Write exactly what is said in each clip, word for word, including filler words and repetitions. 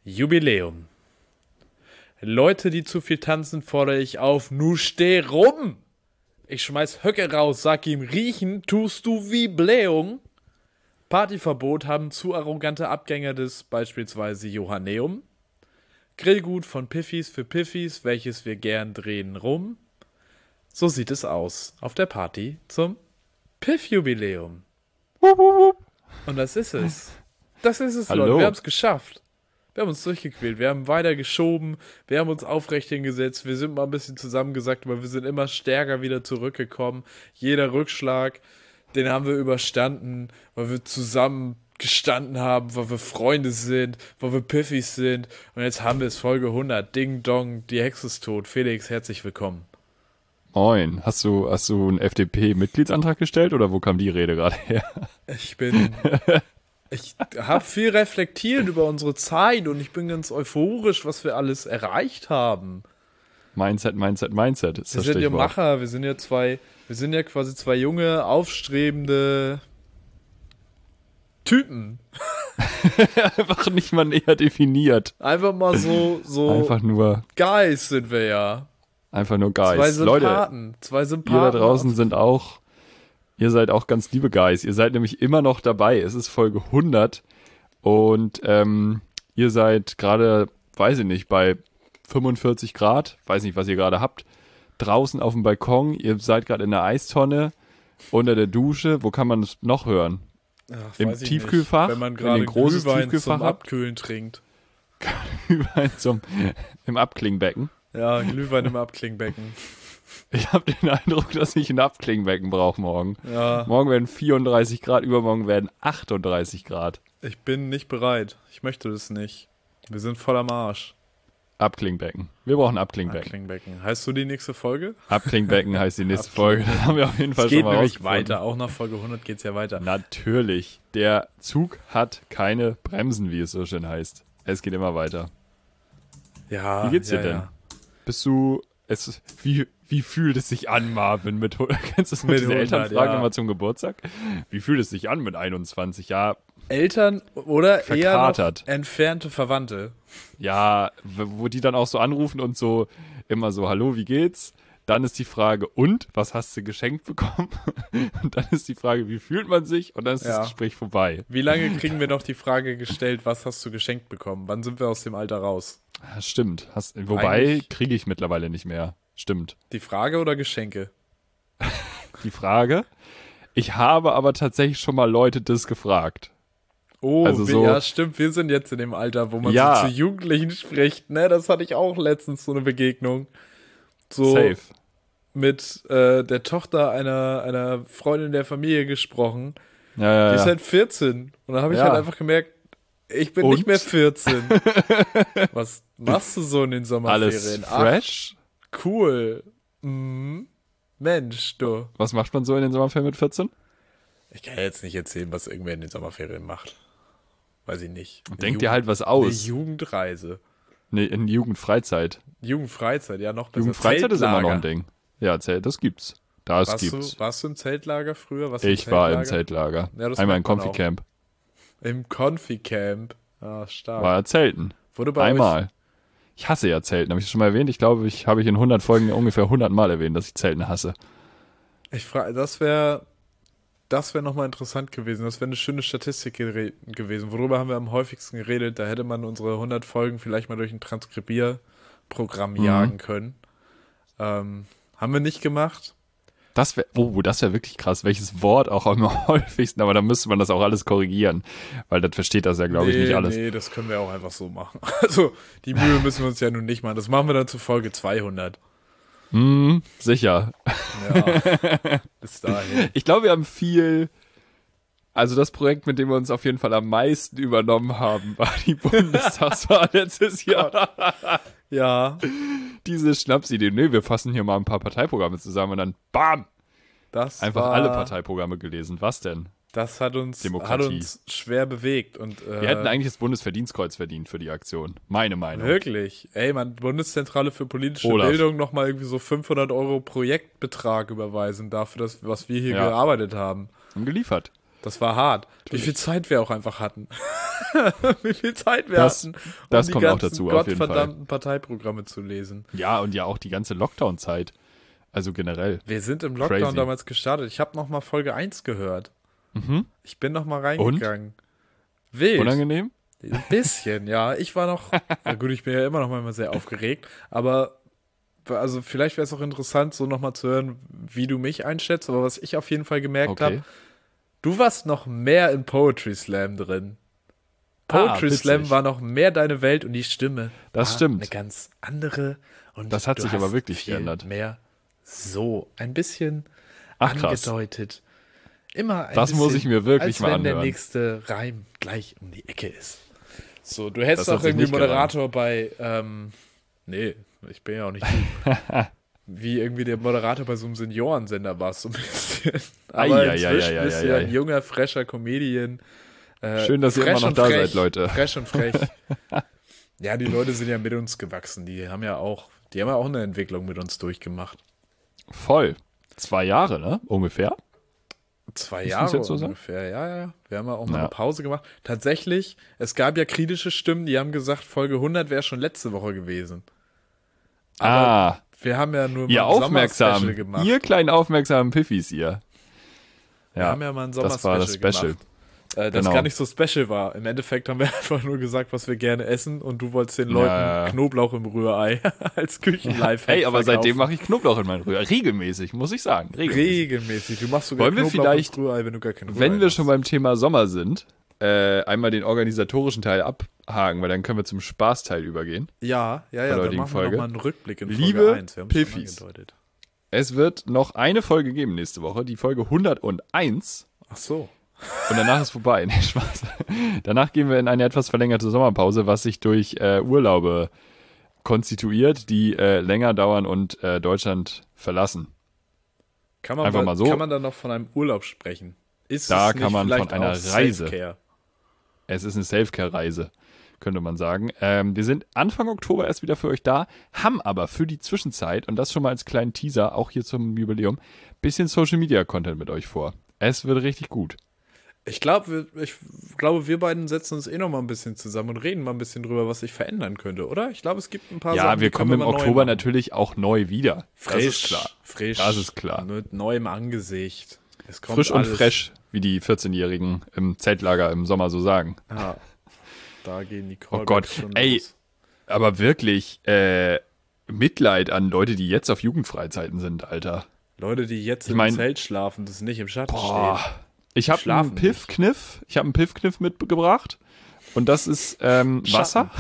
Jubiläum. Leute, die zu viel tanzen, fordere ich auf, nu steh rum! Ich schmeiß Höcke raus, sag ihm, riechen tust du wie Blähung. Partyverbot haben zu arrogante Abgänger des beispielsweise Johanneum. Grillgut von Piffis für Piffis, welches wir gern drehen rum. So sieht es aus auf der Party zum Piff-Jubiläum. Und das ist es. Das ist es, Hallo. Leute. Wir haben es geschafft. Wir haben uns durchgequält. Wir haben weiter geschoben. Wir haben uns aufrecht hingesetzt. Wir sind mal ein bisschen zusammengesackt, aber wir sind immer stärker wieder zurückgekommen. Jeder Rückschlag, den haben wir überstanden, weil wir zusammen gestanden haben, weil wir Freunde sind, weil wir Piffis sind. Und jetzt haben wir es, Folge hundert. Ding Dong, die Hexe ist tot. Felix, herzlich willkommen. Moin. Hast du, hast du einen F D P-Mitgliedsantrag gestellt oder wo kam die Rede gerade her? Ich bin... Ich habe viel reflektiert über unsere Zeit und ich bin ganz euphorisch, was wir alles erreicht haben. Mindset, Mindset, Mindset ist Wir das sind ja Stichwort. Macher, wir sind ja zwei, wir sind ja quasi zwei junge, aufstrebende Typen. Einfach nicht mal näher definiert. Einfach mal so, so Einfach nur, Guys sind wir ja. einfach nur Zwei Guys. Leute, Sympathen, zwei ihr Sympathen. da draußen sind auch, ihr seid auch ganz liebe Guys. Ihr seid nämlich immer noch dabei. Es ist Folge hundert und ähm, ihr seid gerade, weiß ich nicht, bei fünfundvierzig Grad, weiß nicht, was ihr gerade habt, draußen auf dem Balkon. Ihr seid gerade in der Eistonne, unter der Dusche. Wo kann man es noch hören? Ach, Im weiß ich Tiefkühlfach? nicht. Wenn man Wenn ihr gerade ein großes Glühwein Tiefkühlfach zum habt? Abkühlen trinkt. Glühwein zum, im Abklingbecken. Ja, Glühwein im Abklingbecken. Ich habe den Eindruck, dass ich ein Abklingbecken brauche morgen. Ja, Morgen werden vierunddreißig Grad, übermorgen werden achtunddreißig Grad. ich bin nicht bereit. Ich möchte das nicht. Wir sind voll am Arsch. Abklingbecken. Wir brauchen Abklingbecken. Abklingbecken. Heißt du die nächste Folge? Abklingbecken heißt die nächste Folge. Das haben wir auf jeden Fall Es geht schon mal nämlich rausgefunden. weiter. Auch nach Folge hundert geht's ja weiter. Natürlich. Der Zug hat keine Bremsen, wie es so schön heißt. Es geht immer weiter. Ja, Wie geht's dir ja, denn? Ja. Bist du, es, wie, wie fühlt es sich an, Marvin? Mit, kennst du das mit Mit diese hundert, Elternfragen ja. immer zum Geburtstag? Wie fühlt es sich an mit einundzwanzig? Ja, Eltern oder eher noch Verkatert. entfernte Verwandte. ja, w- wo die dann auch so anrufen und so immer so, hallo, wie geht's? Dann ist die Frage, und, was hast du geschenkt bekommen? Und dann ist die Frage, wie fühlt man sich? Und dann ist Ja. das Gespräch vorbei. Wie lange kriegen wir noch die Frage gestellt, was hast du geschenkt bekommen? Wann sind wir aus dem Alter raus? Ja, stimmt. Hast, wobei, Eigentlich- kriege ich mittlerweile nicht mehr. Stimmt. Die Frage oder Geschenke? Die Frage. Ich habe aber tatsächlich schon mal Leute das gefragt. Oh, Also wir, so- ja, stimmt, wir sind jetzt in dem Alter, wo man Ja. so zu Jugendlichen spricht. Ne, das hatte ich auch letztens, so eine Begegnung. So Safe. mit äh, der Tochter einer, einer Freundin der Familie gesprochen. Ja, ja, Die ist ja. halt vierzehn. Und dann habe ich Ja. halt einfach gemerkt, ich bin Und? nicht mehr vierzehn. Was machst du so in den Sommerferien? Alles fresh? Ach, cool. Mhm. Mensch, du. Was macht man so in den Sommerferien mit vierzehn? Ich kann jetzt nicht erzählen, was irgendwer in den Sommerferien macht. Weiß ich nicht. Eine Denk dir Jugend- halt was Eine aus. Jugendreise. Nee, in Jugendfreizeit. Jugendfreizeit, ja, noch besser. Jugendfreizeit ist immer noch ein Zeltlager. Ding. Ja, Zelt, das gibt's. Das Warst gibt's. du, warst du im Zeltlager früher? Warst du Ich war im Zeltlager? Zeltlager. Ja, das Einmal im merkt man auch. Confi-Camp. Im Confi-Camp. Ah, stark. War Zelten. Wurde bei Einmal. Ich hasse ja Zelten. Habe ich das schon mal erwähnt? Ich glaube, ich habe ich in hundert Folgen ungefähr hundert Mal erwähnt, dass ich Zelten hasse. euch, ich frage, das wäre das wäre nochmal interessant gewesen. Das wäre eine schöne Statistik gere- gewesen. Worüber haben wir am häufigsten geredet? Da hätte man unsere hundert Folgen vielleicht mal durch ein Transkribierprogramm Mhm. jagen können. Ähm, haben wir nicht gemacht. Das wäre, oh, das wäre wirklich krass. Welches Wort auch am häufigsten, aber da müsste man das auch alles korrigieren. Weil das versteht das ja, glaube ich, nee, nicht alles. Nee, das können wir auch einfach so machen. Also, die Mühe müssen wir uns ja nun nicht machen. Das machen wir dann zu Folge zweihundert. Hm, sicher. Ja, bis dahin. Ich glaube, wir haben viel. Also das Projekt, mit dem wir uns auf jeden Fall am meisten übernommen haben, war die Bundestagswahl letztes Jahr. Ja, Diese Schnapsidee. Nee, wir fassen hier mal ein paar Parteiprogramme zusammen und dann BAM! das Einfach war, alle Parteiprogramme gelesen. Was denn? Das hat uns, Demokratie. hat uns schwer bewegt. Und, äh, Wir hätten eigentlich das Bundesverdienstkreuz verdient für die Aktion. Meine Meinung. wirklich, ey, man, Bundeszentrale für politische Olaf. Bildung nochmal irgendwie so fünfhundert Euro Projektbetrag überweisen dafür, dass, was wir hier Ja. gearbeitet haben. Haben geliefert. Das war hart. Wie viel Zeit wir auch einfach hatten. Wie viel Zeit wir Das- hatten, um das die kommt auch ganzen dazu, auf jeden Fall. gottverdammten Parteiprogramme zu lesen. Ja, und ja auch die ganze Lockdown-Zeit. Also generell. Wir sind im Lockdown Crazy. damals gestartet. Ich habe noch mal Folge eins gehört. Mhm. Ich bin noch mal reingegangen. Wild. Unangenehm? Ein bisschen, ja. Ich war noch, na gut, ich bin ja immer noch mal sehr aufgeregt, aber also vielleicht wäre es auch interessant, so noch mal zu hören, wie du mich einschätzt, aber was ich auf jeden Fall gemerkt Okay. habe, du warst noch mehr in Poetry Slam drin. Ah, Poetry witzig. Slam war noch mehr deine Welt und die Stimme Das war stimmt. eine ganz andere. Und Das hat du sich aber hast wirklich viel geändert. mehr so ein bisschen Ach, krass. angedeutet. Immer ein Das bisschen, muss ich mir wirklich als mal wenn der anhören. nächste Reim gleich um die Ecke ist. So, du hättest Das hat auch sich irgendwie nicht Moderator bei, ähm, nee, ich bin ja auch nicht du. Wie irgendwie der Moderator bei so einem Seniorensender warst, so ein bisschen. Aber Ei, ei, ei, inzwischen ei, ei, bist du ei, ja ei. ein junger, fresher Comedian. Äh, Schön, dass ihr fresh immer noch und da frech, seid, Leute. Fresh und frech. Ja, die Leute sind ja mit uns gewachsen. Die haben ja auch, die haben ja auch eine Entwicklung mit uns durchgemacht. Voll. Zwei Jahre, ne? Ungefähr. Zwei Müssen Jahre wir's jetzt so sagen? ungefähr, ja, ja. Wir haben ja auch mal Ja. eine Pause gemacht. Tatsächlich, es gab ja kritische Stimmen, die haben gesagt, Folge hundert wäre schon letzte Woche gewesen. Aber ah, wir haben ja nur ihr mal ein aufmerksam. Sommerspecial gemacht. Ihr kleinen aufmerksamen Piffis, ihr. wir haben ja mal ein das war das Sommerspecial Special. gemacht. Äh, das Genau. gar nicht so special war. Im Endeffekt haben wir einfach nur gesagt, was wir gerne essen und du wolltest den Leuten Ja, ja. Knoblauch im Rührei als Küchenlife. Hey, aber seitdem mache ich Knoblauch in meinen Rührei. Regelmäßig, muss ich sagen. Regelmäßig. regelmäßig. Du machst sogar Wollen wir Knoblauch vielleicht, im Rührei, wenn du gar keinen Rührei Wenn wir hast. schon beim Thema Sommer sind, äh, einmal den organisatorischen Teil abhaken, weil dann können wir zum Spaßteil übergehen. Ja, ja, ja, der dann heutigen machen wir Folge. nochmal einen Rückblick in Folge Liebe eins. Wir haben es schon Piffis. angedeutet. Es wird noch eine Folge geben nächste Woche, die Folge hunderteins. Ach so. Und danach ist vorbei. Nee, Spaß. Danach gehen wir in eine etwas verlängerte Sommerpause, was sich durch äh, Urlaube konstituiert, die äh, länger dauern und äh, Deutschland verlassen. Kann man, Einfach mal mal so. kann man dann noch von einem Urlaub sprechen? Ist Da es nicht kann man vielleicht von einer auch Reise. Selfcare? Es ist eine Selfcare-Reise, könnte man sagen. Ähm, wir sind Anfang Oktober erst wieder für euch da, haben aber für die Zwischenzeit, und das schon mal als kleinen Teaser, auch hier zum Jubiläum, bisschen Social-Media-Content mit euch vor. Es wird richtig gut. Ich glaube, ich glaube, wir beiden setzen uns eh noch mal ein bisschen zusammen und reden mal ein bisschen drüber, was sich verändern könnte, oder? Ich glaube, es gibt ein paar Ja, Sachen, wir die können kommen im mal neu Oktober machen. natürlich auch neu wieder. Frisch, Das ist klar. Frisch. Das ist klar. Mit neuem Angesicht. Es kommt Frisch und alles. fresh, wie die vierzehnjährigen im Zeltlager im Sommer so sagen. Ja. Da gehen die Oh Callbacks Gott, schon ey, los. aber wirklich äh, Mitleid an Leute, die jetzt auf Jugendfreizeiten sind, Alter. Leute, die jetzt ich im mein- Zelt schlafen, das nicht im Schatten Boah. stehen. Ich habe Schlafen einen Piffkniff, ich habe einen Piffkniff mitgebracht und das ist ähm, Wasser,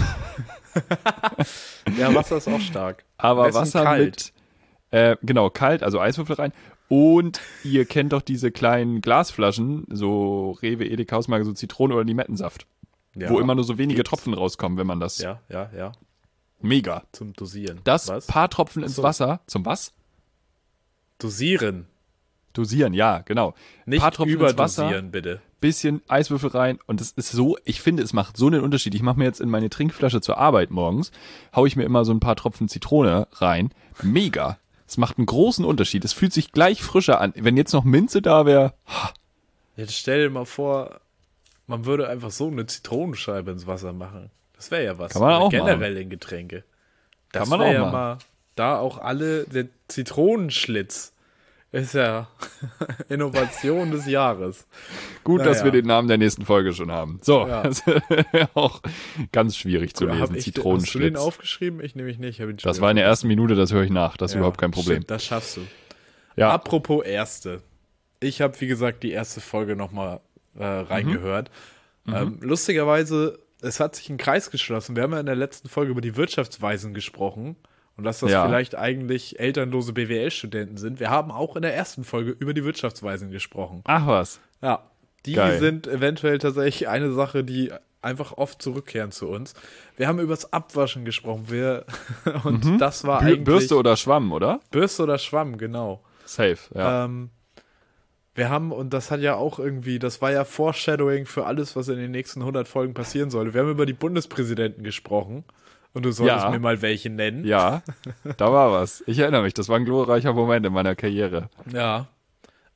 Ja, Wasser ist auch stark. Am aber besten Wasser kalt. mit, äh, genau, kalt, also Eiswürfel rein. Und ihr kennt doch diese kleinen Glasflaschen, so Rewe, Edeka, Hausmarke, so Zitrone- oder Limettensaft, Ja, wo immer nur so wenige gibt's. Tropfen rauskommen, wenn man das, Ja, ja, ja. mega. Zum Dosieren. Das Was? paar Tropfen ins so. Wasser, zum was? Dosieren. Dosieren, ja, genau. Nicht paar Tropfen ins Wasser, überdosieren, bitte. bisschen Eiswürfel rein und das ist so, ich finde, es macht so einen Unterschied. Ich mache mir jetzt in meine Trinkflasche zur Arbeit morgens, haue ich mir immer so ein paar Tropfen Zitrone rein. Mega. Es macht einen großen Unterschied. Es fühlt sich gleich frischer an. Wenn jetzt noch Minze da wäre, Jetzt stell dir mal vor, man würde einfach so eine Zitronenscheibe ins Wasser machen. Das wäre ja was. Kann man Oder auch generell in Getränke. Das Kann man wär auch ja machen. mal da auch alle, der Zitronenschlitz ist ja Innovation des Jahres. gut, Naja. dass wir den Namen der nächsten Folge schon haben. So, Ja. das ist auch ganz schwierig zu Hab lesen. ich, hast du den Zitronenschlitz. aufgeschrieben? Ich nämlich nicht. Hab ihn schon Das wieder war in der vergessen. ersten Minute, das höre ich nach. Das ist Ja, überhaupt kein Problem. Stimmt, das schaffst du. Ja, Apropos erste. Ich habe, wie gesagt, die erste Folge nochmal äh, reingehört. Mhm. Ähm, lustigerweise, es hat sich ein Kreis geschlossen. Wir haben ja in der letzten Folge über die Wirtschaftsweisen gesprochen und dass das Ja. vielleicht eigentlich elternlose B W L-Studenten sind. Wir haben auch in der ersten Folge über die Wirtschaftsweisen gesprochen. ach was. Ja, die Geil. sind eventuell tatsächlich eine Sache, die einfach oft zurückkehren zu uns. Wir haben übers Abwaschen gesprochen. Wir, und das war Bü- eigentlich Mhm. Bürste oder Schwamm, oder? Bürste oder Schwamm, genau. Safe, ja. Ähm, wir haben, und das hat ja auch irgendwie, das war ja Foreshadowing für alles, was in den nächsten hundert Folgen passieren sollte. Wir haben über die Bundespräsidenten gesprochen und du solltest Ja. mir mal welche nennen. Ja, da war was. Ich erinnere mich, das war ein glorreicher Moment in meiner Karriere. Ja.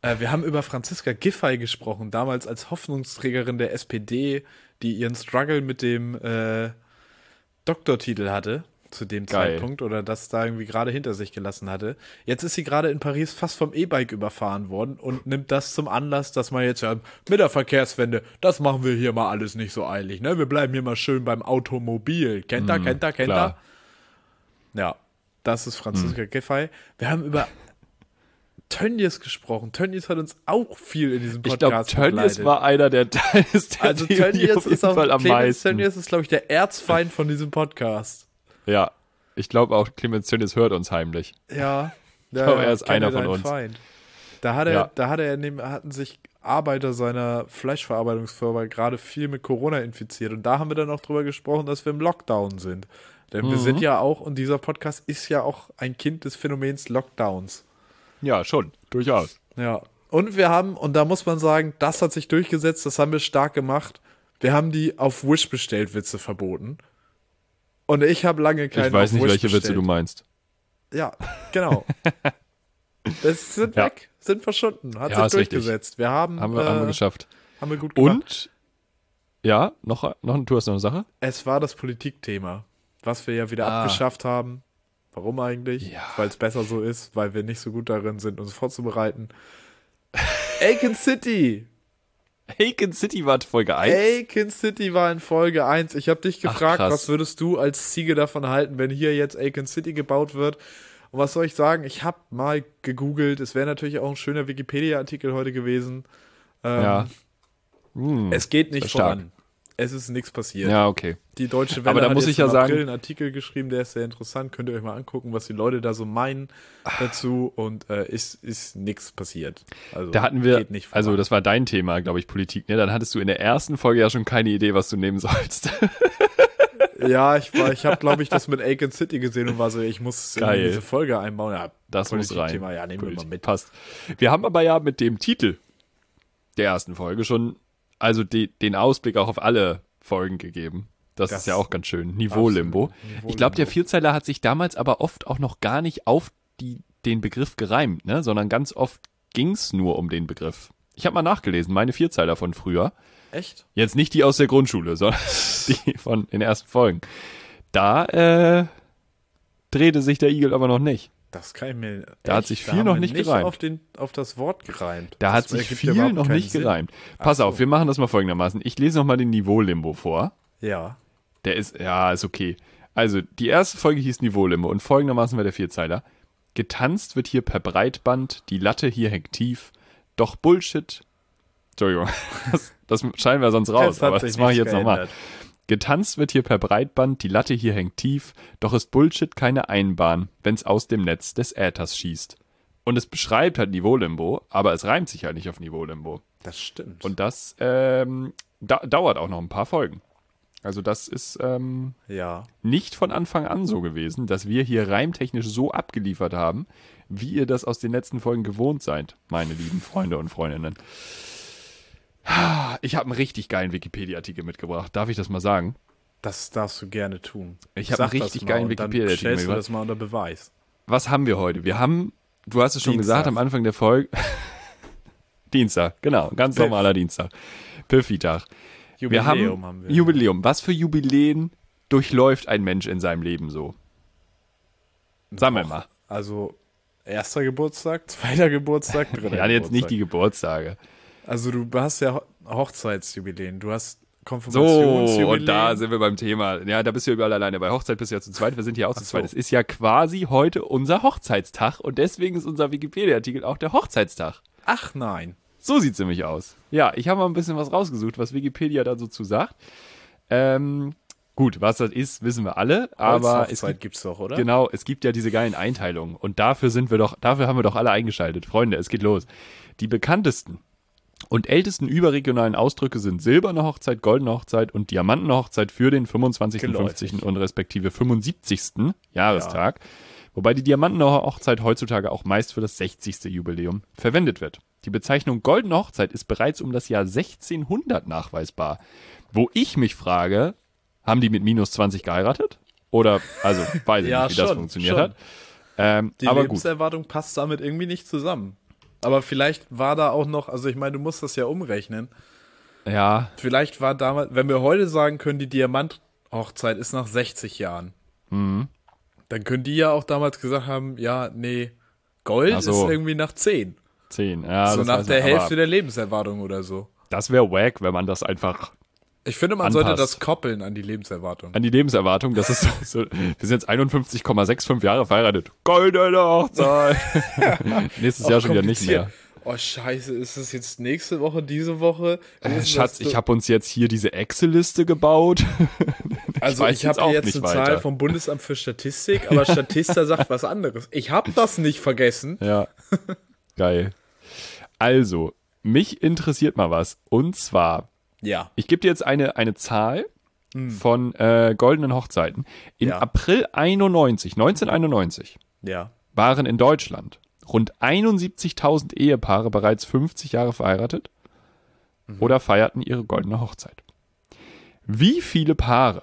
Äh, wir haben über Franziska Giffey gesprochen, damals als Hoffnungsträgerin der S P D, die ihren Struggle mit dem äh, Doktortitel hatte, zu dem Geil. Zeitpunkt, oder das da irgendwie gerade hinter sich gelassen hatte. Jetzt ist sie gerade in Paris fast vom E-Bike überfahren worden und nimmt das zum Anlass, dass man jetzt ja mit der Verkehrswende, das machen wir hier mal alles nicht so eilig, ne? Wir bleiben hier mal schön beim Automobil. Kennt ihr, Mhm, kennt ihr, kennt ihr? klar. Ja, das ist Franziska Mhm. Giffey. Wir haben über Tönnies gesprochen. Tönnies hat uns auch viel in diesem Ich glaube, Podcast Tönnies begleitet. war einer der Teils, der Also die Tönnies auf jeden ist auch, Fall am Clemens meisten. Tönnies ist, glaube ich, der Erzfeind von diesem Podcast. Ja, ich glaube auch, Clemens Tönnies hört uns heimlich. Ja, Ich glaube, er ist kenne einer von deinen uns. Feind. Da hat er, Ja. da hat er neben, hatten sich Arbeiter seiner Fleischverarbeitungsfirma gerade viel mit Corona infiziert. Und da haben wir dann auch drüber gesprochen, dass wir im Lockdown sind. Denn wir Mhm. sind ja auch, und dieser Podcast ist ja auch ein Kind des Phänomens Lockdowns. Ja, schon, durchaus. Ja. Und wir haben, und da muss man sagen, das hat sich durchgesetzt, das haben wir stark gemacht. Wir haben die auf Wish bestellt Witze verboten. Und ich habe lange keine Ich weiß auf nicht, Wish welche bestellt. Witze du meinst. Ja, genau. Das sind Ja. weg, sind verschwunden, hat Ja, sich ist richtig. durchgesetzt. Wir haben, Haben wir, äh, haben wir geschafft. haben wir gut gemacht. Und, ja, noch, noch, du hast noch eine Sache? Es war das Politikthema, was wir ja wieder Ah. abgeschafft haben. Warum eigentlich? Ja. Weil es besser so ist, weil wir nicht so gut darin sind, uns vorzubereiten. Aiken City! Aiken City war Folge eins. Aiken City war in Folge eins. Ich habe dich Ach, gefragt, krass. was würdest du als Ziege davon halten, wenn hier jetzt Aiken City gebaut wird? Und was soll ich sagen? Ich habe mal gegoogelt. Es wäre natürlich auch ein schöner Wikipedia-Artikel heute gewesen. Ähm, Ja. Hm. Es geht nicht Stark. voran. Es ist nichts passiert. Ja, okay. Die Deutsche Welle Aber da hat muss jetzt ich ja im sagen- April einen Artikel geschrieben, der ist sehr interessant. Könnt ihr euch mal angucken, was die Leute da so meinen dazu. Und äh, ist, ist nichts passiert. Also, Da hatten wir, geht nicht voran. also das war dein Thema, glaube ich, Politik, ne? Dann hattest du in der ersten Folge ja schon keine Idee, was du nehmen sollst. Ja, ich war, ich habe, glaube ich, das mit Aiken City gesehen und war so, ich muss in Geil. diese Folge einbauen. Ja, Das muss rein. Politikthema, ja, nehmen wir mal Politik. mit. Passt. Wir haben aber ja mit dem Titel der ersten Folge schon, also die, den Ausblick auch auf alle Folgen gegeben. Das, Das- ist ja auch ganz schön. Niveau-Limbo. Niveau-Limbo. Ich glaube, der Vierzeiler hat sich damals aber oft auch noch gar nicht auf die, den Begriff gereimt, ne? Sondern ganz oft ging's nur um den Begriff. Ich habe mal nachgelesen, meine Vierzeiler von früher. Echt? Jetzt nicht die aus der Grundschule, sondern die von den ersten Folgen. Da äh, drehte sich der Igel aber noch nicht. Das kann ich mir. Da hat echt, sich da viel haben noch wir nicht nicht gereimt. Auf, den, auf das Wort gereimt. Da das hat sich ergibt viel überhaupt noch keinen nicht Sinn. gereimt. Ach Pass so. auf, wir machen das mal folgendermaßen. Ich lese nochmal den Niveau-Limbo vor. Ja. Der ist, ja, ist okay. Also, die erste Folge hieß Niveau-Limbo und folgendermaßen war der Vierzeiler. Getanzt wird hier per Breitband, die Latte hier hängt tief, doch Bullshit. Entschuldigung, das, das scheinen wir sonst raus, Es hat aber sich das mache ich nichts jetzt nochmal. geändert. Getanzt wird hier per Breitband, die Latte hier hängt tief, doch ist Bullshit keine Einbahn, wenn's aus dem Netz des Äthers schießt. Und es beschreibt halt Niveau-Limbo, aber es reimt sich halt nicht auf Niveau-Limbo. Das stimmt. Und das ähm, da, dauert auch noch ein paar Folgen. Also das ist ähm, ja. nicht von Anfang an so gewesen, dass wir hier reimtechnisch so abgeliefert haben, wie ihr das aus den letzten Folgen gewohnt seid, meine lieben Freunde und Freundinnen. Ich habe einen richtig geilen Wikipedia-Artikel mitgebracht. Darf ich das mal sagen? Das darfst du gerne tun. Ich hab Sag einen das richtig mal geilen und dann Wikipedia-Artikel stellst du mitgebracht. das mal unter Beweis. Was haben wir heute? Wir haben, du hast es schon Dienstag. gesagt am Anfang der Folge. Dienstag, genau, ganz Piff. normaler Dienstag. Piffy-Tag. Wir haben, Jubiläum haben wir. Jubiläum. Was für Jubiläen durchläuft ein Mensch in seinem Leben so? Sagen wir mal. Also, erster Geburtstag, zweiter Geburtstag, dritter Ja, jetzt nicht die Geburtstag. Geburtstage. Also, du hast ja Ho- Hochzeitsjubiläen, du hast So, Konfirmationsjubiläen. und da sind wir beim Thema. Ja, da bist du ja überall alleine. Bei Hochzeit bist du ja zu zweit, wir sind hier auch zu Ach so. zweit. Es ist ja quasi heute unser Hochzeitstag und deswegen ist unser Wikipedia-Artikel auch der Hochzeitstag. Ach nein. So sieht's nämlich aus. Ja, ich habe mal ein bisschen was rausgesucht, was Wikipedia da so zu sagt. Ähm, gut, was das ist, wissen wir alle, aber es Holzhochzeit gibt, gibt's doch, oder? genau, es gibt ja diese geilen Einteilungen und dafür sind wir doch, dafür haben wir doch alle eingeschaltet. Freunde, es geht los. Die bekanntesten und ältesten überregionalen Ausdrücke sind silberne Hochzeit, goldene Hochzeit und diamantene Hochzeit für den fünfundzwanzigsten, Geläufig. fünfzigsten und respektive fünfundsiebzigsten Jahrestag. Wobei die diamantene Hochzeit heutzutage auch meist für das sechzigste Jubiläum verwendet wird. Die Bezeichnung goldene Hochzeit ist bereits um das Jahr sechzehnhundert nachweisbar. Wo ich mich frage, haben die mit minus zwanzig geheiratet? Oder, also, weiß ich Ja, nicht, wie das schon, funktioniert schon. hat. Ähm, Die aber gut. Lebenserwartung passt damit irgendwie nicht zusammen. Aber vielleicht war da auch noch, also ich meine, du musst das ja umrechnen. Ja. Vielleicht war damals, wenn wir heute sagen können, die Diamant-Hochzeit ist nach sechzig Jahren, Mhm. dann können die ja auch damals gesagt haben, ja, nee, Gold Ach so. ist irgendwie nach zehn. Zehn. Ja, so das nach weiß der man, Hälfte aber der Lebenserwartung oder so. das wäre wack, wenn man das einfach Ich finde, man sollte anpasst. das koppeln an die Lebenserwartung. An die Lebenserwartung, das ist so, so wir sind jetzt einundfünfzig Komma fünfundsechzig Jahre verheiratet. Goldene Hochzeit. Nächstes Jahr Auch schon wieder nicht kompliziert. mehr. Oh, scheiße, ist es jetzt nächste Woche, diese Woche? Äh, Wissen, Schatz, dass du- ich habe uns jetzt hier diese Excel-Liste gebaut. Also weiß ich jetzt habe auch jetzt nicht eine weiter. Zahl vom Bundesamt für Statistik, aber Statista sagt was anderes. Ich habe das nicht vergessen. Ja, geil. Also, mich interessiert mal was. Und zwar, Ja. ich gebe dir jetzt eine, eine Zahl von äh, goldenen Hochzeiten. In Ja. April einundneunzig, neunzehnhunderteinundneunzig, Ja. waren in Deutschland rund einundsiebzigtausend Ehepaare bereits fünfzig Jahre verheiratet oder feierten ihre goldene Hochzeit. Wie viele Paare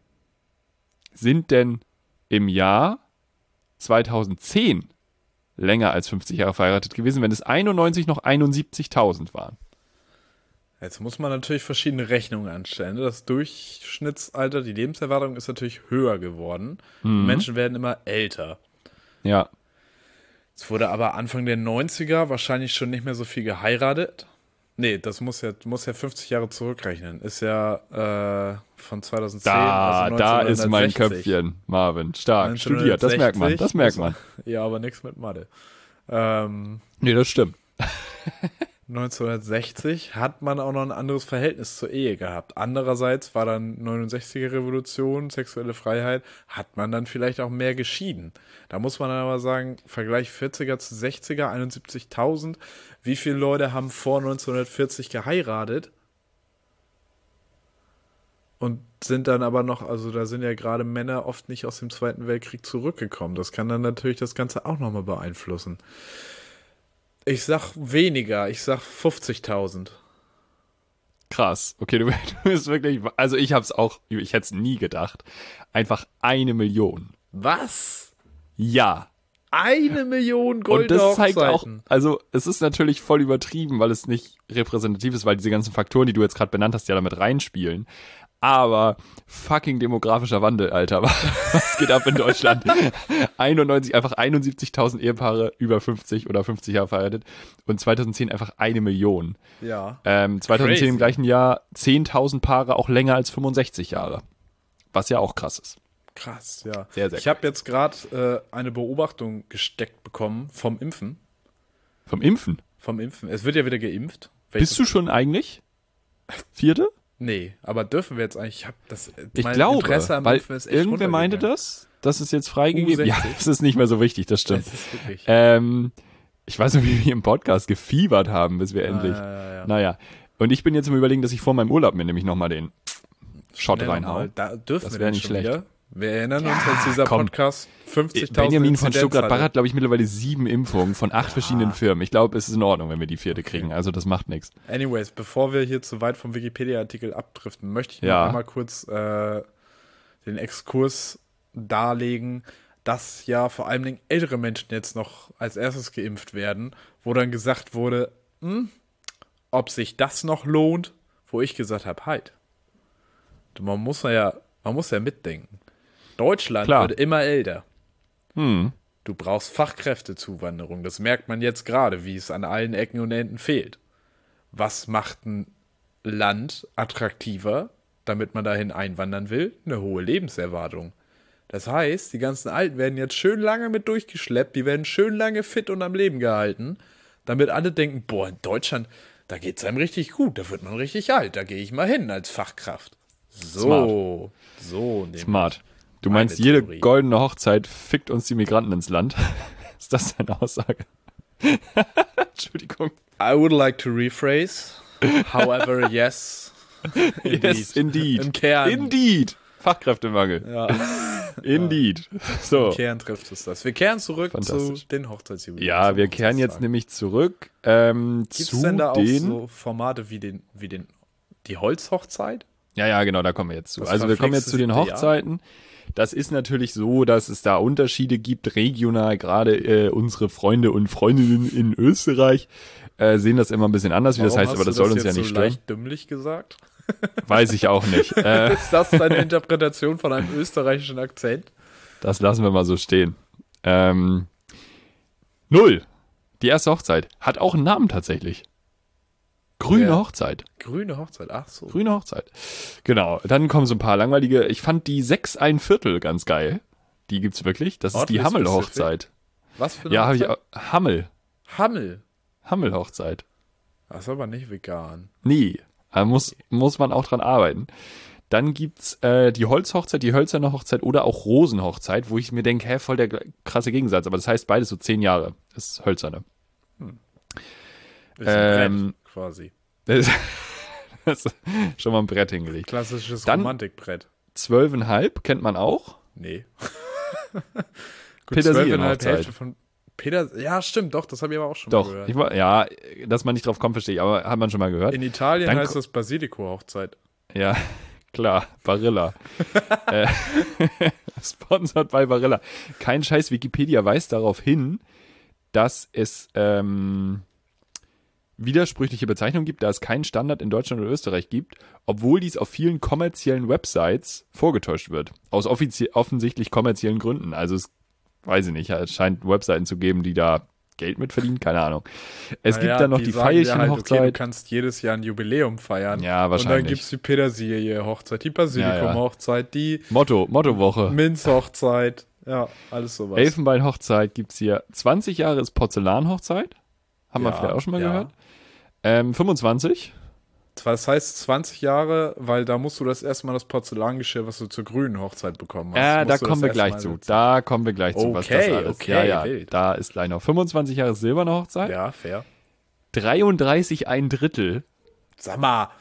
sind denn im Jahr zweitausendzehn länger als fünfzig Jahre verheiratet gewesen, wenn es einundneunzig noch einundsiebzigtausend waren? Jetzt muss man natürlich verschiedene Rechnungen anstellen. ne? Das Durchschnittsalter, die Lebenserwartung ist natürlich höher geworden. Die Menschen werden immer älter. Ja, Es wurde aber Anfang der neunziger wahrscheinlich schon nicht mehr so viel geheiratet. Nee, das muss ja, muss ja fünfzig Jahre zurückrechnen. Ist ja äh, von zweitausendzehn. da, also da ist mein neunzehnhundertsechzig. Köpfchen, Marvin. Stark, studiert, das merkt man, das merkt man. Ja, aber nichts mit Mathe. Ähm, Nee, das stimmt. neunzehnhundertsechzig hat man auch noch ein anderes Verhältnis zur Ehe gehabt. Andererseits war dann neunundsechziger Revolution, sexuelle Freiheit, hat man dann vielleicht auch mehr geschieden. Da muss man dann aber sagen, Vergleich vierziger zu sechziger, einundsiebzigtausend. Wie viele Leute haben vor neunzehnhundertvierzig geheiratet? Und sind dann aber noch, also da sind ja gerade Männer oft nicht aus dem Zweiten Weltkrieg zurückgekommen. Das kann dann natürlich das Ganze auch nochmal beeinflussen. Ich sag weniger, ich sag fünfzigtausend. Krass. Okay, du, du bist wirklich, also ich hab's auch, ich hätte es nie gedacht. Einfach eine Million. Was? Ja. Eine Million Und goldene das zeigt auch, Hochzeiten. also es ist natürlich voll übertrieben, weil es nicht repräsentativ ist, weil diese ganzen Faktoren, die du jetzt gerade benannt hast, ja damit reinspielen. Aber fucking demografischer Wandel, Alter. Was geht ab in Deutschland? einundneunzig, einfach einundsiebzigtausend Ehepaare über fünfzig oder fünfzig Jahre verheiratet und zweitausendzehn einfach eine Million. Ja. Ähm, zweitausendzehn Crazy. im gleichen Jahr zehntausend Paare auch länger als fünfundsechzig Jahre. Was ja auch krass ist. Krass, ja. Sehr, sehr ich habe jetzt gerade äh, eine Beobachtung gesteckt bekommen vom Impfen. Vom Impfen. Vom Impfen. Es wird ja wieder geimpft. Bist du schon eigentlich? Vierte? Nee, aber dürfen wir jetzt eigentlich, ich habe das, Ich mein glaube, Interesse am weil Impfen ist echt irgendwer meinte runtergegangen. das, dass es jetzt freigegeben. U Ja, sechzig. es ist nicht mehr so wichtig, das stimmt. Das ist wirklich. Ähm, ich weiß noch, wie wir im Podcast gefiebert haben, bis wir endlich. ja, ja, ja. Naja. Und ich bin jetzt im Überlegen, dass ich vor meinem Urlaub mir nämlich nochmal den Shot Schnell reinhau. nochmal, Da dürfen Das wir wär denn nicht schon schlecht. wieder. Wir erinnern uns, als dieser komm. Podcast fünfzigtausend Benjamin von Inzidenz Stuttgart-Barre hatte. hat, glaube ich, mittlerweile sieben Impfungen von acht verschiedenen Firmen. Ich glaube, es ist in Ordnung, wenn wir die vierte kriegen. Also das macht nichts. Anyways, bevor wir hier zu weit vom Wikipedia-Artikel abdriften, möchte ich Ja. noch einmal kurz äh, den Exkurs darlegen, dass ja vor allen Dingen ältere Menschen jetzt noch als erstes geimpft werden, wo dann gesagt wurde, hm, ob sich das noch lohnt, wo ich gesagt habe, halt. Man muss ja, man muss ja mitdenken. Deutschland Klar. wird immer älter. Hm. Du brauchst Fachkräftezuwanderung. Das merkt man jetzt gerade, wie es an allen Ecken und Enden fehlt. Was macht ein Land attraktiver, damit man dahin einwandern will? Eine hohe Lebenserwartung. Das heißt, die ganzen Alten werden jetzt schön lange mit durchgeschleppt, die werden schön lange fit und am Leben gehalten, damit alle denken, boah, in Deutschland, da geht's einem richtig gut, da wird man richtig alt, da gehe ich mal hin als Fachkraft. So, so nämlich. Smart. Du Meine meinst, jede Theorie. goldene Hochzeit fickt uns die Migranten ins Land? Ist das deine Aussage? Entschuldigung. I would like to rephrase. However, yes. Yes, indeed. Im Kern. Indeed. Fachkräftemangel. Ja, Indeed. So. im Kern trifft es das. Wir kehren zurück zu Fantastisch. den Hochzeitsjubiläen. Ja, zum wir kehren jetzt Hochzeitstag. nämlich zurück ähm, Gibt's zu denn da auch den. so Formate wie den, wie den, die Holzhochzeit? Ja, ja, genau, da kommen wir jetzt zu. Das Also wir kommen jetzt zu den verflixte Hochzeiten. Das ist natürlich so, dass es da Unterschiede gibt, regional. Gerade äh, unsere Freunde und Freundinnen in Österreich äh, sehen das immer ein bisschen anders, wie das Warum heißt, hast aber das du soll uns ja jetzt nicht so stören. leicht dümmlich gesagt? Weiß ich auch nicht. Äh, Ist das deine Interpretation von einem österreichischen Akzent? das lassen wir mal so stehen. Ähm, Null. Die erste Hochzeit. Hat auch einen Namen tatsächlich. Grüne Ja. Hochzeit. Grüne Hochzeit, ach so. Grüne Hochzeit. Genau. Dann kommen so ein paar langweilige. Ich fand die sechs ein Viertel ganz geil. Die gibt's wirklich. Das ist die Oddly Hammel-Hochzeit. Was für eine Ja, habe ich Hochzeit? auch. Hammel. Hammel. Hammel-Hochzeit. Das ist aber nicht vegan. Nie. Da muss, muss man auch dran arbeiten. Dann gibt's äh, die Holzhochzeit, die hölzerne Hochzeit oder auch Rosenhochzeit, wo ich mir denke, hä, voll der krasse Gegensatz. Aber das heißt beides so zehn Jahre. Das ist hölzerne. Ist ein Ähm, Brett, quasi. Das ist, das ist schon mal ein Brett hingelegt. Klassisches Dann- Romantikbrett. Zwölfeinhalb kennt man auch. Nee. Petersilienhochzeit. zwölfeinhalb Hälfte von Peter. Ja, stimmt, doch, das habe ich aber auch schon Doch, mal gehört. ich, war- ja, dass man nicht drauf kommt, verstehe ich, aber hat man schon mal gehört. In Italien Dann heißt ko- das Basilico-Hochzeit. Ja, klar, Barilla. äh, sponsored bei Barilla. Kein Scheiß, Wikipedia weist darauf hin, dass es ähm, widersprüchliche Bezeichnungen gibt, da es keinen Standard in Deutschland oder Österreich gibt, obwohl dies auf vielen kommerziellen Websites vorgetäuscht wird. Aus offizie- offensichtlich kommerziellen Gründen. Also es, weiß ich nicht, es scheint Webseiten zu geben, die da Geld mit verdienen, keine Ahnung. Es Naja, gibt dann noch die, sagen dir halt, Veilchen-Hochzeit. okay, du kannst jedes Jahr ein Jubiläum feiern. Ja, Und dann wahrscheinlich. gibt's die Petersilie-Hochzeit, die Basilikum-Hochzeit, die Motto, Mottowoche. Minz-Hochzeit. Ja, alles sowas. Elfenbein-Hochzeit gibt's hier. zwanzig Jahre ist Porzellan-Hochzeit. Haben wir Ja, vielleicht auch schon mal ja. gehört. Ähm, fünfundzwanzig. Das heißt zwanzig Jahre, weil da musst du das erstmal das Porzellangeschirr, was du zur grünen Hochzeit bekommen hast. Ja, da musst du kommen wir das gleich erst zu. mal setzen. Da kommen wir gleich zu, was das Okay, alles. okay, ja, ja, wild. da ist gleich noch. fünfundzwanzig Jahre ist silberne Hochzeit. Ja, fair. dreiunddreißig ein Drittel Sag mal,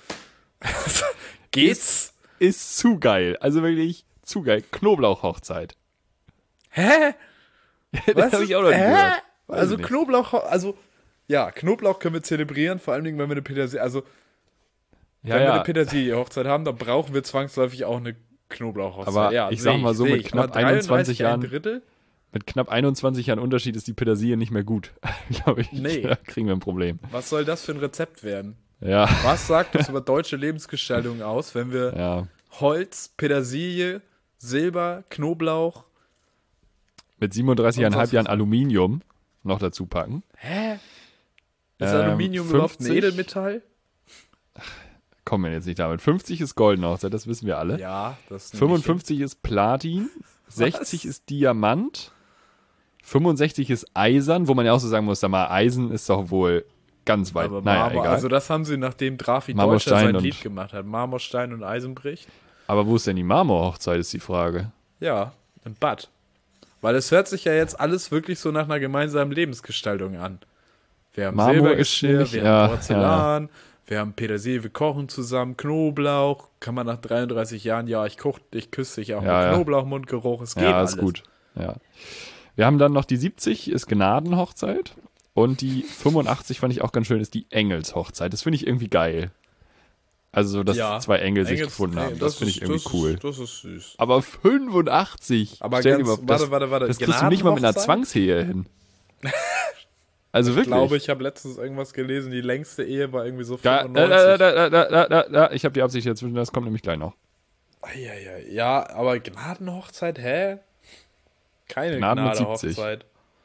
geht's? ist zu geil. Also wirklich zu geil. Knoblauch-Hochzeit. Hä? Das habe ich auch noch nicht Hä? gehört. Weiß Also ich nicht. Knoblauch, also ja, Knoblauch können wir zelebrieren, vor allen Dingen, wenn wir eine Petersilie, also Ja, wenn wir ja. eine Petersilie-Hochzeit haben, dann brauchen wir zwangsläufig auch eine Knoblauch-Hochzeit. Aber ja, ich seh sag mal so, seh mit ich. knapp Aber dreiunddreißig einundzwanzig Jahren- ein Drittel? Mit knapp einundzwanzig Jahren Unterschied ist die Petersilie nicht mehr gut. Glaube ich. Nee. Da kriegen wir ein Problem. Was soll das für ein Rezept werden? Ja, Was sagt das über deutsche Lebensgestaltung aus, wenn wir ja. Holz, Petersilie, Silber, Knoblauch. Mit siebenunddreißig Komma fünf Und was Jahren ist- Aluminium noch dazu packen. Hä? Ist Ähm, Aluminium überhaupt ein fünfzig? Edelmetall? Kommen wir jetzt nicht damit. fünfzig ist Golden Hochzeit, das wissen wir alle. Ja, das nehme fünfundfünfzig ist Platin. sechzig ist Diamant. fünfundsechzig ist Eisern, wo man ja auch so sagen muss, sag mal, Eisen ist doch wohl ganz ich. weit. Aber naja, Marmor, egal. also das haben sie, nachdem Drafi Deutscher Marmorstein sein und- Lied gemacht hat. Marmorstein und Eisenbrich. Aber wo ist denn die Marmorhochzeit, ist die Frage. Ja, im Bad. Weil es hört sich ja jetzt alles wirklich so nach einer gemeinsamen Lebensgestaltung an. Wir haben Marmor Silbergeschirr, ist wir nämlich- haben ja, Porzellan, wir haben Petersilie, wir kochen zusammen, Knoblauch. Kann man nach dreiunddreißig Jahren, ja, ich koch, ich küsse dich auch Ja, mit ja. Knoblauchmundgeruch. Es geht Ja, alles. ist gut. Ja. Wir haben dann noch die siebzig, ist Gnadenhochzeit. Und die fünfundachtzig fand ich auch ganz schön, ist die Engelshochzeit. Das finde ich irgendwie geil. Also, so, dass Ja. zwei Engel sich Engels- gefunden haben. Ey, Das, finde ich ist- irgendwie das cool. Ist, das ist süß. Aber fünfundachtzig. Aber Stell dir ganz, mal- das, warte, warte, warte. das kriegst du nicht mal mit einer Gnadenhochzeit? Zwangsehe hin. Also Ich wirklich. glaube, ich habe letztens irgendwas gelesen, die längste Ehe war irgendwie so da, fünfundneunzig. da, da, da, da, da, da, da, ich habe die Absicht dazwischen, das kommt nämlich gleich noch. Eieiei. Ja, aber Gnadenhochzeit, hä? Keine Gnaden mit siebzig. Gnadenhochzeit.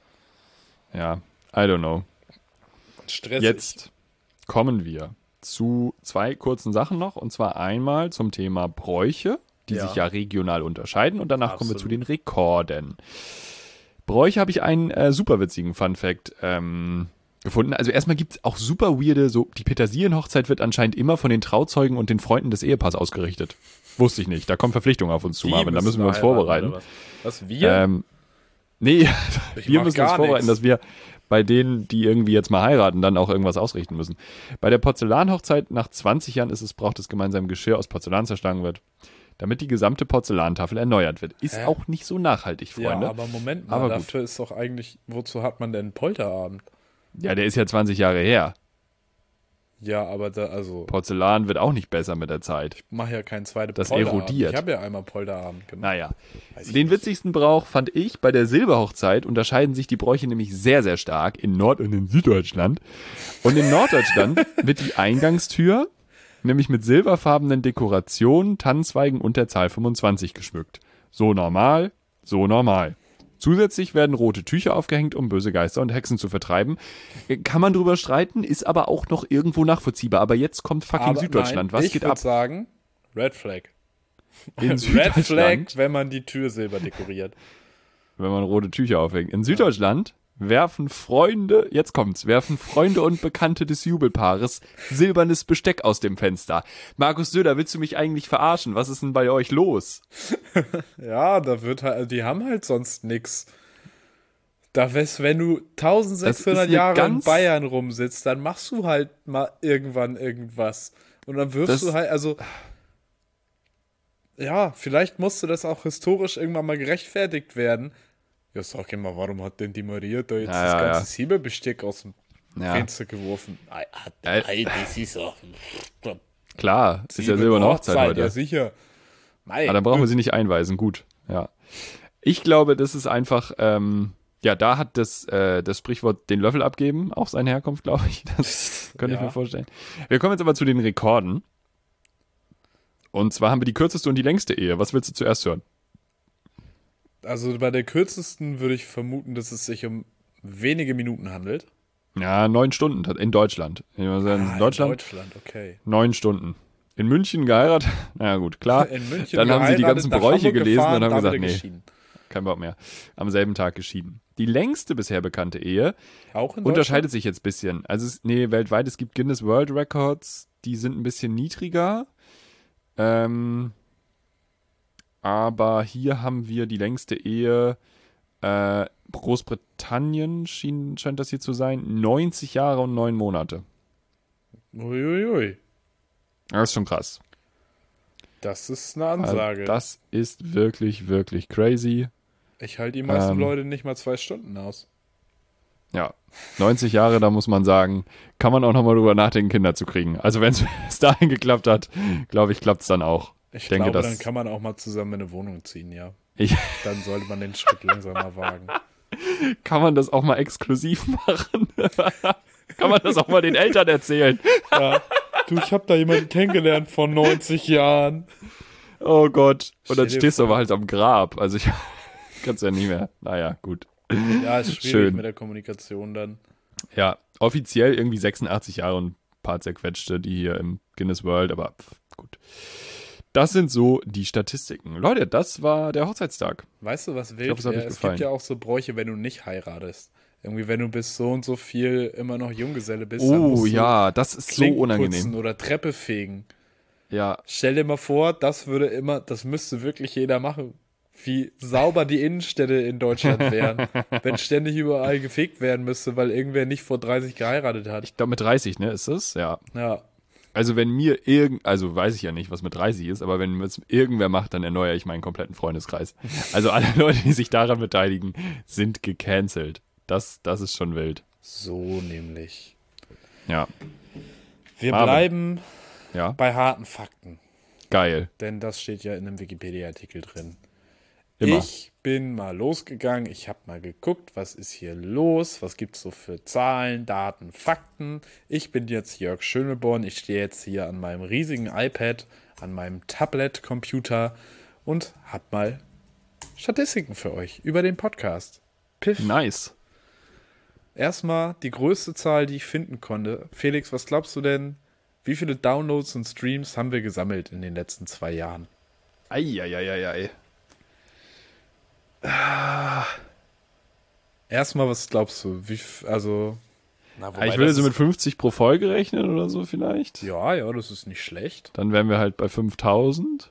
Ja, I don't know. Stressig. Jetzt kommen wir zu zwei kurzen Sachen noch. Und zwar einmal zum Thema Bräuche, die Ja. sich ja regional unterscheiden. Und danach kommen wir zu Absolut. den Rekorden. Bräuche habe ich einen äh, super witzigen Funfact ähm, gefunden. Also erstmal gibt es auch super weirde, so die Petersilienhochzeit wird anscheinend immer von den Trauzeugen und den Freunden des Ehepaars ausgerichtet. Wusste ich nicht. Da kommen Verpflichtungen auf uns zu, Die Marvin. Da müssen wir uns heiraten, vorbereiten. oder Was? Was, wir? Ähm, nee, Ich wir mach müssen gar uns vorbereiten, nix. dass wir bei denen, die irgendwie jetzt mal heiraten, dann auch irgendwas ausrichten müssen. Bei der Porzellanhochzeit nach zwanzig Jahren ist es braucht, dass gemeinsam Geschirr aus Porzellan zerschlagen wird, damit die gesamte Porzellantafel erneuert wird. Ist Hä? auch nicht so nachhaltig, Freunde. ja, aber Moment mal, Aber gut. dafür ist doch eigentlich, wozu hat man denn einen Polterabend? Ja, der ist ja zwanzig Jahre her. Ja, aber da, also, Porzellan wird auch nicht besser mit der Zeit. ich mache ja keinen zweiten Das Polderabend. erodiert. Ich habe ja einmal Polderabend gemacht. Naja. Weiß ich Den nicht. witzigsten Brauch fand ich, bei der Silberhochzeit unterscheiden sich die Bräuche nämlich sehr, sehr stark in Nord- und in Süddeutschland. Und in Norddeutschland wird die Eingangstür nämlich mit silberfarbenen Dekorationen, Tannenzweigen und der Zahl fünfundzwanzig geschmückt. So normal, so normal. Zusätzlich werden rote Tücher aufgehängt, um böse Geister und Hexen zu vertreiben. Kann man drüber streiten, ist aber auch noch irgendwo nachvollziehbar. Aber jetzt kommt fucking Aber Süddeutschland. nein, Was ich geht würd ab? sagen, Red Flag. In Red Süddeutschland, Flag, wenn man die Tür silber dekoriert. wenn man rote Tücher aufhängt. In Süddeutschland werfen Freunde, jetzt kommt's, werfen Freunde und Bekannte des Jubelpaares silbernes Besteck aus dem Fenster. Markus Söder, willst du mich eigentlich verarschen? Was ist denn bei euch los? Ja, da wird halt, die haben halt sonst nix. Da wär's, wenn du eintausendsechshundert eine Jahre in ganz- Bayern rumsitzt, dann machst du halt mal irgendwann irgendwas. Und dann wirfst Das- du halt, also, ja, vielleicht musste das auch historisch irgendwann mal gerechtfertigt werden. Ja, sag ich mal, warum hat denn die Maria da jetzt Ja, das ja, ganze ja. Silberbesteck aus dem Ja. Fenster geworfen? Ei, hat- Ja. ei, das ist auch Klar, ist ja silberne Hochzeit heute. Ja, sicher. Mei, Aber dann brauchen wir sie nicht einweisen. Gut, ja. Ich glaube, das ist einfach, ähm, ja, da hat das, äh, das Sprichwort den Löffel abgeben auch seine Herkunft, glaube ich. Das könnte ich Ja. mir vorstellen. Wir kommen jetzt aber zu den Rekorden. Und zwar haben wir die kürzeste und die längste Ehe. Was willst du zuerst hören? Also bei der kürzesten würde ich vermuten, dass es sich um wenige Minuten handelt. Ja, neun Stunden in Deutschland. In Ah, Deutschland In Deutschland, okay. neun Stunden. In München geheiratet. Na gut, klar. In München Dann haben sie die geheiratet, ganzen nach Bräuche Hamburg gelesen gefahren, und haben da gesagt, wieder nee, geschieden. kein Bock mehr. Am selben Tag geschieden. Die längste bisher bekannte Ehe Auch in unterscheidet sich jetzt ein bisschen. Also, es, nee, weltweit, es gibt Guinness World Records, die sind ein bisschen niedriger. Ähm, aber hier haben wir die längste Ehe. Äh, Großbritannien schien, scheint das hier zu sein. neunzig Jahre und neun Monate. Uiuiui. Das ist schon krass. Das ist eine Also, Ansage. das ist wirklich, wirklich crazy. ich halte die meisten ähm, Leute nicht mal zwei Stunden aus. Ja, neunzig Jahre, da muss man sagen, kann man auch nochmal drüber nachdenken, Kinder zu kriegen. Also wenn es bis dahin geklappt hat, glaube ich, klappt es dann auch. Ich denke, glaube, das- dann kann man auch mal zusammen in eine Wohnung ziehen, ja. Ich, Dann sollte man den Schritt langsam mal wagen. kann man das auch mal exklusiv machen? Kann man das auch mal den Eltern erzählen? Ja. Du, ich habe da jemanden kennengelernt vor neunzig Jahren. Oh Gott. Und dann Stell dir stehst du vor. aber halt am Grab. Also ich kann es ja nie mehr. Naja, gut. Ja, ist schwierig Schön. mit der Kommunikation dann. Ja, offiziell irgendwie sechsundachtzig Jahre und ein paar zerquetschte, die hier im Guinness World, aber pff, gut. Das sind so die Statistiken. Leute, das war der Hochzeitstag. Weißt du, was wild glaub, das hat wäre? euch Es gefallen. gibt ja auch so Bräuche, wenn du nicht heiratest. Irgendwie, wenn du bis so und so viel immer noch Junggeselle bist. dann Oh musst du ja, das ist so Klinken putzen unangenehm. oder Treppe fegen. Ja, Stell dir mal vor, das würde immer, das müsste wirklich jeder machen. Wie sauber die Innenstädte in Deutschland wären, wenn ständig überall gefegt werden müsste, weil irgendwer nicht vor dreißig geheiratet hat. ich glaube mit dreißig, ne, ist es? Ja. Ja, Also wenn mir irgend, also weiß ich ja nicht, was mit dreißig ist, aber wenn es irgendwer macht, dann erneuere ich meinen kompletten Freundeskreis. Also alle Leute, die sich daran beteiligen, sind gecancelt. Das, das ist schon wild. so nämlich. Ja, Wir Marvin. bleiben ja, bei harten Fakten, geil. denn das steht ja in einem Wikipedia-Artikel drin. Immer. Ich bin mal losgegangen, ich habe mal geguckt, was ist hier los, was gibt es so für Zahlen, Daten, Fakten. Ich bin jetzt Jörg Schönelborn, ich stehe jetzt hier an meinem riesigen iPad, an meinem Tablet-Computer und habe mal Statistiken für euch über den Podcast. Piff. Nice. Erstmal die größte Zahl, die ich finden konnte. Felix, was glaubst du denn, wie viele Downloads und Streams haben wir gesammelt in den letzten zwei Jahren? Eieieiei. Erstmal, was glaubst du? Wie, f- also, na, wobei Ich würde das so ist- mit fünfzig pro Folge rechnen oder so vielleicht. Ja, ja, das ist nicht schlecht. Dann wären wir halt bei fünftausend.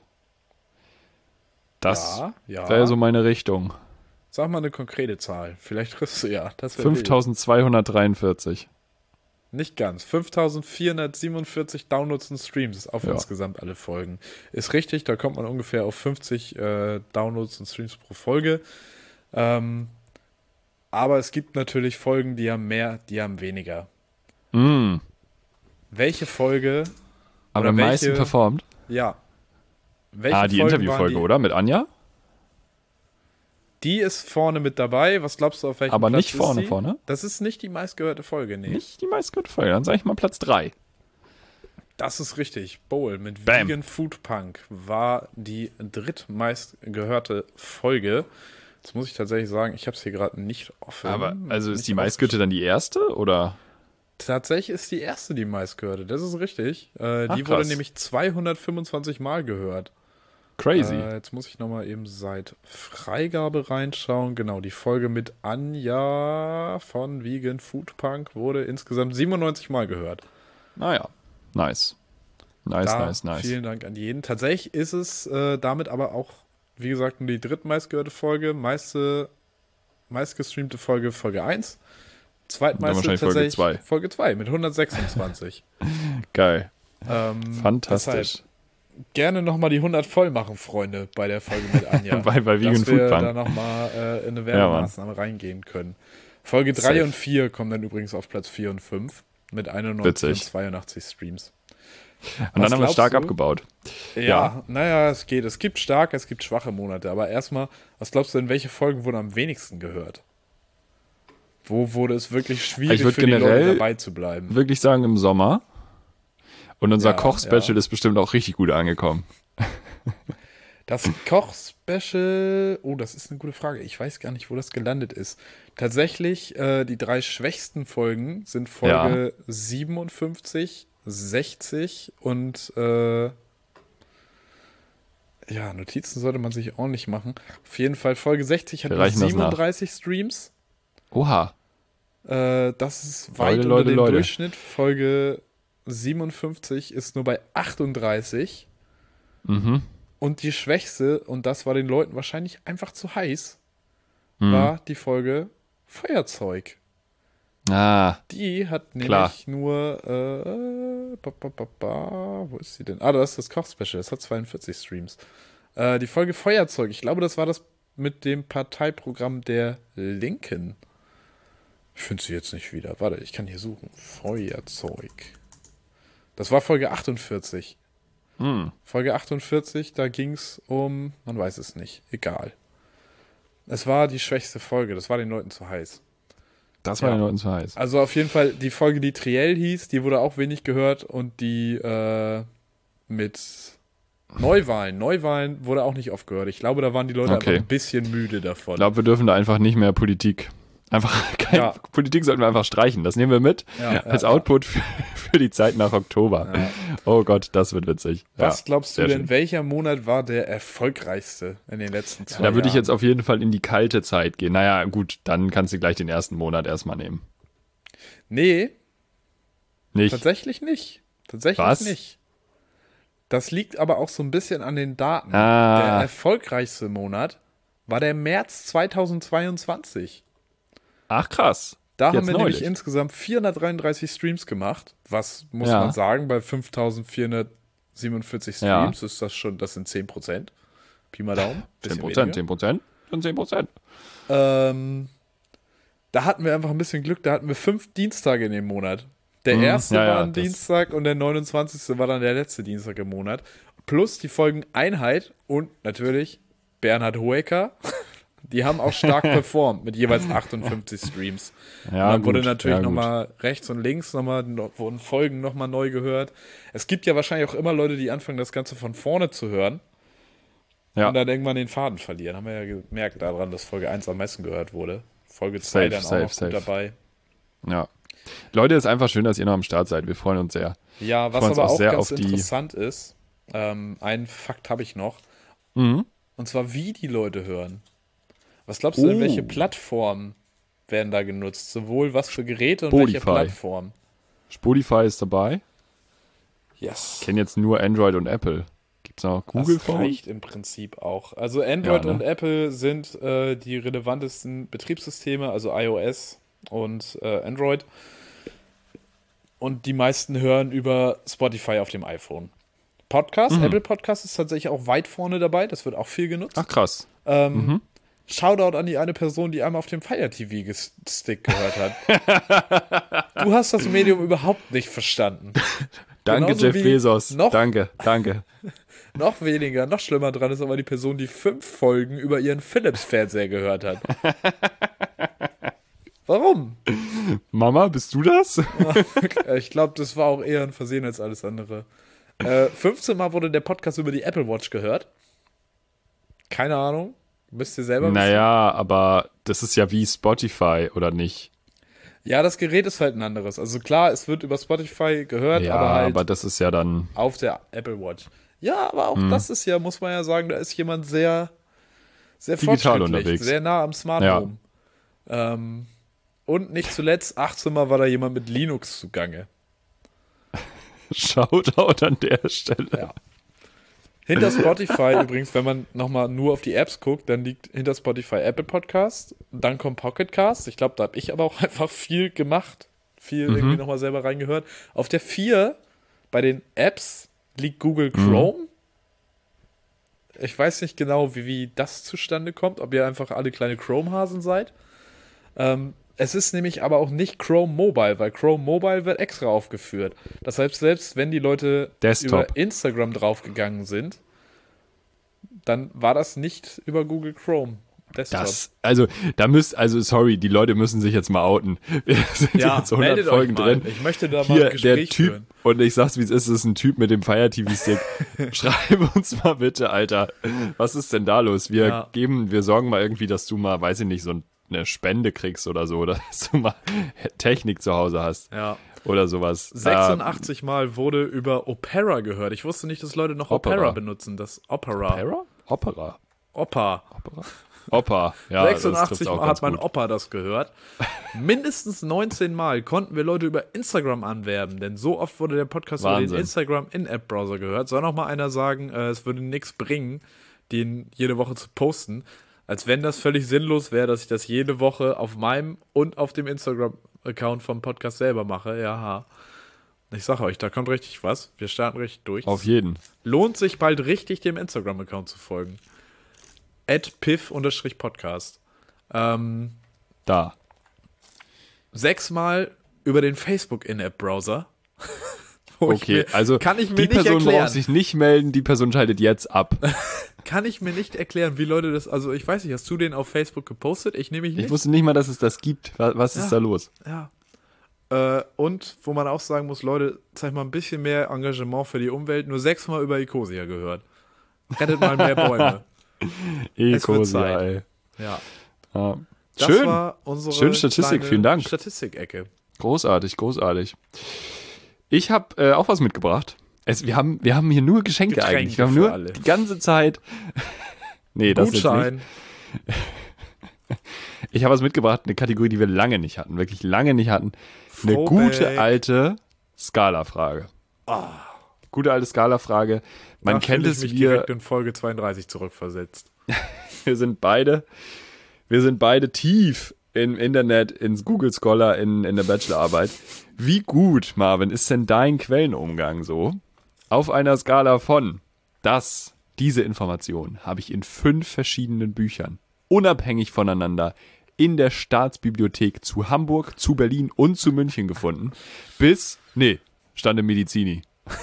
Das ja, ja. wäre so meine Richtung. Sag mal eine konkrete Zahl. Vielleicht triffst du ja. Das wär wild. fünftausendzweihundertdreiundvierzig. Nicht ganz. fünftausendvierhundertsiebenundvierzig Downloads und Streams auf Ja. insgesamt alle Folgen. Ist richtig, da kommt man ungefähr auf fünfzig äh, Downloads und Streams pro Folge. Ähm, aber es gibt natürlich Folgen, die haben mehr, die haben weniger. Mm. welche Folge Aber oder am meisten welche- performt? Ja. Welche Ah, die Folgen Interviewfolge, waren die? oder? Mit Anja? Die ist vorne mit dabei. Was glaubst du, auf welchem Aber Platz nicht vorne, ist sie? vorne? Das ist nicht die meistgehörte Folge, nee. Nicht die meistgehörte Folge. Dann sage ich mal Platz drei. Das ist richtig. Bowl mit Bam. Vegan Food Punk war die drittmeistgehörte Folge. Jetzt muss ich tatsächlich sagen, ich habe es hier gerade nicht offen. Aber, also ist Nicht die meistgehörte dann die erste, oder? Tatsächlich ist die erste die meistgehörte. Das ist richtig. Äh, Ach, die wurde krass. nämlich zweihundertfünfundzwanzig Mal gehört. Crazy. Äh, jetzt muss ich nochmal eben seit Freigabe reinschauen. Genau, die Folge mit Anja von Vegan Food Punk wurde insgesamt siebenundneunzig Mal gehört. Naja, nice. Nice, Da nice, nice. Vielen Dank an jeden. Tatsächlich ist es äh, damit aber auch, wie gesagt, nur die drittmeistgehörte Folge, meiste, meistgestreamte Folge Folge eins. Zweitmeiste wahrscheinlich Folge tatsächlich zwei. Folge zwei mit hundertsechsundzwanzig. Geil. ähm, Fantastisch. deshalb gerne nochmal die hundert voll machen, Freunde, bei der Folge mit Anja. Bei- bei Vegan dass wir Food Punk. da nochmal äh, in eine Werbemaßnahme reingehen können. Folge drei Safe. und vier kommen dann übrigens auf Platz vier und fünf mit einundneunzig Witzig. und zweiundachtzig Streams. Und Was dann haben wir glaubst stark du? abgebaut. Ja, Ja. naja, es geht. Es gibt starke, es gibt schwache Monate. Aber erstmal, was glaubst du denn, welche Folgen wurden am wenigsten gehört? Wo wurde es wirklich schwierig Ich würd für die Leute generell dabei zu bleiben? Wirklich sagen im Sommer. Und unser Ja, Koch-Special ja. ist bestimmt auch richtig gut angekommen. Das Koch-Special, oh, das ist eine gute Frage. Ich weiß gar nicht, wo das gelandet ist. Tatsächlich, äh, die drei schwächsten Folgen sind Folge siebenundfünfzig, sechzig und äh, ja, Notizen sollte man sich ordentlich machen. Auf jeden Fall, Folge sechzig hat Wir nur reichen das nach. siebenunddreißig Streams. Oha. Äh, das ist weit Leute, unter Leute, dem Leute. Durchschnitt. Folge siebenundfünfzig ist nur bei achtunddreißig. Mhm. Und die schwächste, und das war den Leuten wahrscheinlich einfach zu heiß, Mhm. war die Folge Feuerzeug. Ah, Die hat nämlich Klar. nur, äh, ba, ba, ba, ba, wo ist sie denn? Ah, das ist das Koch-Special, das hat zweiundvierzig Streams. Äh, die Folge Feuerzeug, ich glaube, das war das mit dem Parteiprogramm der Linken. Ich finde sie jetzt nicht wieder. Warte, ich kann hier suchen. Feuerzeug. Das war Folge achtundvierzig. hm. Folge achtundvierzig, da ging es um, man weiß es nicht, egal. Es war die schwächste Folge, das war den Leuten zu heiß. Das war Ja. den Leuten zu heiß. Also auf jeden Fall die Folge, die Triell hieß, die wurde auch wenig gehört und die äh, mit Neuwahlen, Neuwahlen wurde auch nicht oft gehört. Ich glaube, da waren die Leute Okay. einfach ein bisschen müde davon. Ich glaube, wir dürfen da einfach nicht mehr Politik. Einfach kein, Ja. Politik sollten wir einfach streichen. Das nehmen wir mit Ja, als ja, Output für, für die Zeit nach Oktober. Ja. Oh Gott, das wird witzig. Was Ja, glaubst du sehr denn, schön. welcher Monat war der erfolgreichste in den letzten zwei Da würde ich Jahren? jetzt auf jeden Fall in die kalte Zeit gehen. Naja, gut, dann kannst du gleich den ersten Monat erstmal nehmen. Nee, Nicht? tatsächlich nicht. Tatsächlich Was? nicht. Das liegt aber auch so ein bisschen an den Daten. Ah. Der erfolgreichste Monat war der März zweitausendzweiundzwanzig. Ach krass. Da Jetzt haben wir neulich. nämlich insgesamt vierhundertdreiunddreißig Streams gemacht. Was muss Ja. man sagen, bei fünftausendvierhundertsiebenundvierzig Ja. Streams ist das schon, das sind zehn Prozent. Pi mal Daumen. zehn bisschen Prozent, weniger. zehn Prozent sind zehn Prozent. Ähm, da hatten wir einfach ein bisschen Glück, da hatten wir fünf Dienstage in dem Monat. Der Mhm, erste ja, ja, war ein das- Dienstag und der neunundzwanzigste war dann der letzte Dienstag im Monat. Plus die Folgen Einheit und natürlich Bernhard Hoeker. Die haben auch stark performt mit jeweils achtundfünfzig Streams. Ja, und dann wurde gut, natürlich ja, gut. nochmal rechts und links nochmal, wurden Folgen nochmal neu gehört. Es gibt ja wahrscheinlich auch immer Leute, die anfangen, das Ganze von vorne zu hören Ja. und dann irgendwann den Faden verlieren. Haben wir ja gemerkt daran, dass Folge eins am meisten gehört wurde. Folge zwei Safe, dann auch safe, noch safe. gut dabei. Ja. Leute, ist einfach schön, dass ihr noch am Start seid. Wir freuen uns sehr. Ja, was freuen uns aber auch auch sehr ganz auf die- interessant ist, ähm, einen Fakt habe ich noch, Mhm. und zwar wie die Leute hören. Was glaubst du denn, Oh. welche Plattformen werden da genutzt? Sowohl was für Geräte und welche Spotify. Plattformen? Spotify ist dabei. Yes. Ich kenne jetzt nur Android und Apple. Gibt es noch Google Das Phone? reicht im Prinzip auch. Also Android Ja, ne? und Apple sind äh, die relevantesten Betriebssysteme, also iOS und äh, Android. Und die meisten hören über Spotify auf dem iPhone. Podcast, Mhm. Apple Podcast ist tatsächlich auch weit vorne dabei. Das wird auch viel genutzt. Ach krass. Ähm, Shoutout an die eine Person, die einmal auf dem Fire T V-Stick gehört hat. Du hast das Medium überhaupt nicht verstanden. Danke, Genauso Jeff wie Bezos. Noch, Danke, danke. noch weniger, noch schlimmer dran ist aber die Person, die fünf Folgen über ihren Philips-Fernseher gehört hat. Warum? Mama, bist du das? Ich glaube, das war auch eher ein Versehen als alles andere. Äh, fünfzehn Mal wurde der Podcast über die Apple Watch gehört. Keine Ahnung. Müsst ihr selber wissen. Naja, aber das ist ja wie Spotify, oder nicht? Ja, das Gerät ist halt ein anderes. Also klar, es wird über Spotify gehört, Ja, aber halt aber das ist ja dann... auf der Apple Watch. Ja, aber auch das ist ja, muss man ja sagen, da ist jemand sehr, sehr Digital fortschrittlich, unterwegs. sehr nah am Smart Ja. Home. Ähm, und nicht zuletzt, achtzehn Mal war da jemand mit Linux zugange. Shoutout an der Stelle. Ja. Hinter Spotify übrigens, wenn man nochmal nur auf die Apps guckt, dann liegt hinter Spotify Apple Podcast, dann kommt Pocket Cast. Ich glaube, da habe ich aber auch einfach viel gemacht, viel Mhm. irgendwie nochmal selber reingehört. Auf der vier bei den Apps liegt Google Chrome. Mhm. Ich weiß nicht genau, wie, wie das zustande kommt, ob ihr einfach alle kleine Chrome-Hasen seid. Ähm, es ist nämlich aber auch nicht Chrome Mobile, weil Chrome Mobile wird extra aufgeführt. Das heißt, selbst wenn die Leute Desktop. über Instagram draufgegangen sind, dann war das nicht über Google Chrome Desktop. Das, also, da müsst, also, sorry, die Leute müssen sich jetzt mal outen. Wir sind ja, jetzt hundert meldet Folgen euch mal. drin. Ich möchte da mal Hier, ein Gespräch der Typ, führen. und ich sag's, wie es ist, ist ein Typ mit dem Fire T V-Stick. Schreib uns mal bitte, Alter. Was ist denn da los? Wir Ja. geben, wir sorgen mal irgendwie, dass du mal, weiß ich nicht, so eine Spende kriegst oder so, oder dass du mal Technik zu Hause hast. Ja. Oder sowas. sechsundachtzig Mal wurde über Opera gehört. Ich wusste nicht, dass Leute noch Opera, Opera. benutzen. Das Opera. Äh, Opera? Opera. Opa. Opera. Opa, ja. sechsundachtzig das trifft's auch Mal ganz hat mein gut. Opa das gehört. Mindestens neunzehn Mal konnten wir Leute über Instagram anwerben, denn so oft wurde der Podcast über den Wahnsinn. Instagram-In-App-Browser gehört. Soll noch mal einer sagen, äh, es würde nichts bringen, den jede Woche zu posten, als wenn das völlig sinnlos wäre, dass ich das jede Woche auf meinem und auf dem Instagram-Account vom Podcast selber mache. Ja, ich sage euch, da kommt richtig was. Wir starten richtig durch. Auf jeden. Lohnt sich bald richtig, dem Instagram-Account zu folgen. at piff-podcast. Ähm, Da. sechsmal über den Facebook-In-App-Browser. Wo ich Okay, mir, also kann ich mir die nicht Person erklären. braucht sich nicht melden, die Person schaltet jetzt ab. Kann ich mir nicht erklären, wie Leute das, also ich weiß nicht, hast du den auf Facebook gepostet? Ich nehme mich nicht. Ich wusste nicht mal, dass es das gibt. Was, was ist Ja. da los? Ja. Äh, und wo man auch sagen muss, Leute, zeigt mal ein bisschen mehr Engagement für die Umwelt. Nur sechsmal über Ecosia gehört. Rettet mal mehr Bäume. Es wird Ecosia, Zeit. ey. Ja. Ja. Das Schön. war unsere Schöne Statistik, kleine vielen Dank. Statistik-Ecke. Großartig, großartig. Ich habe äh, auch was mitgebracht. Es, wir, haben, wir haben hier nur Geschenke, Getränke eigentlich. Wir haben für nur alle. die ganze Zeit. Nee, das jetzt nicht. Gutschein. Ich habe was mitgebracht, eine Kategorie, die wir lange nicht hatten, wirklich lange nicht hatten. Eine Throwback. gute alte Skala-Frage. Gute alte Skala-Frage. Man Da kennt fühle ich es, mich wir, direkt in Folge zweiunddreißig zurückversetzt. wir sind beide, wir sind beide tief im Internet, ins Google Scholar, in, in der Bachelorarbeit. Wie gut, Marvin, ist denn dein Quellenumgang so? Auf einer Skala von das, diese Information habe ich in fünf verschiedenen Büchern, unabhängig voneinander, in der Staatsbibliothek zu Hamburg, zu Berlin und zu München gefunden, bis, nee, stand im Medizini.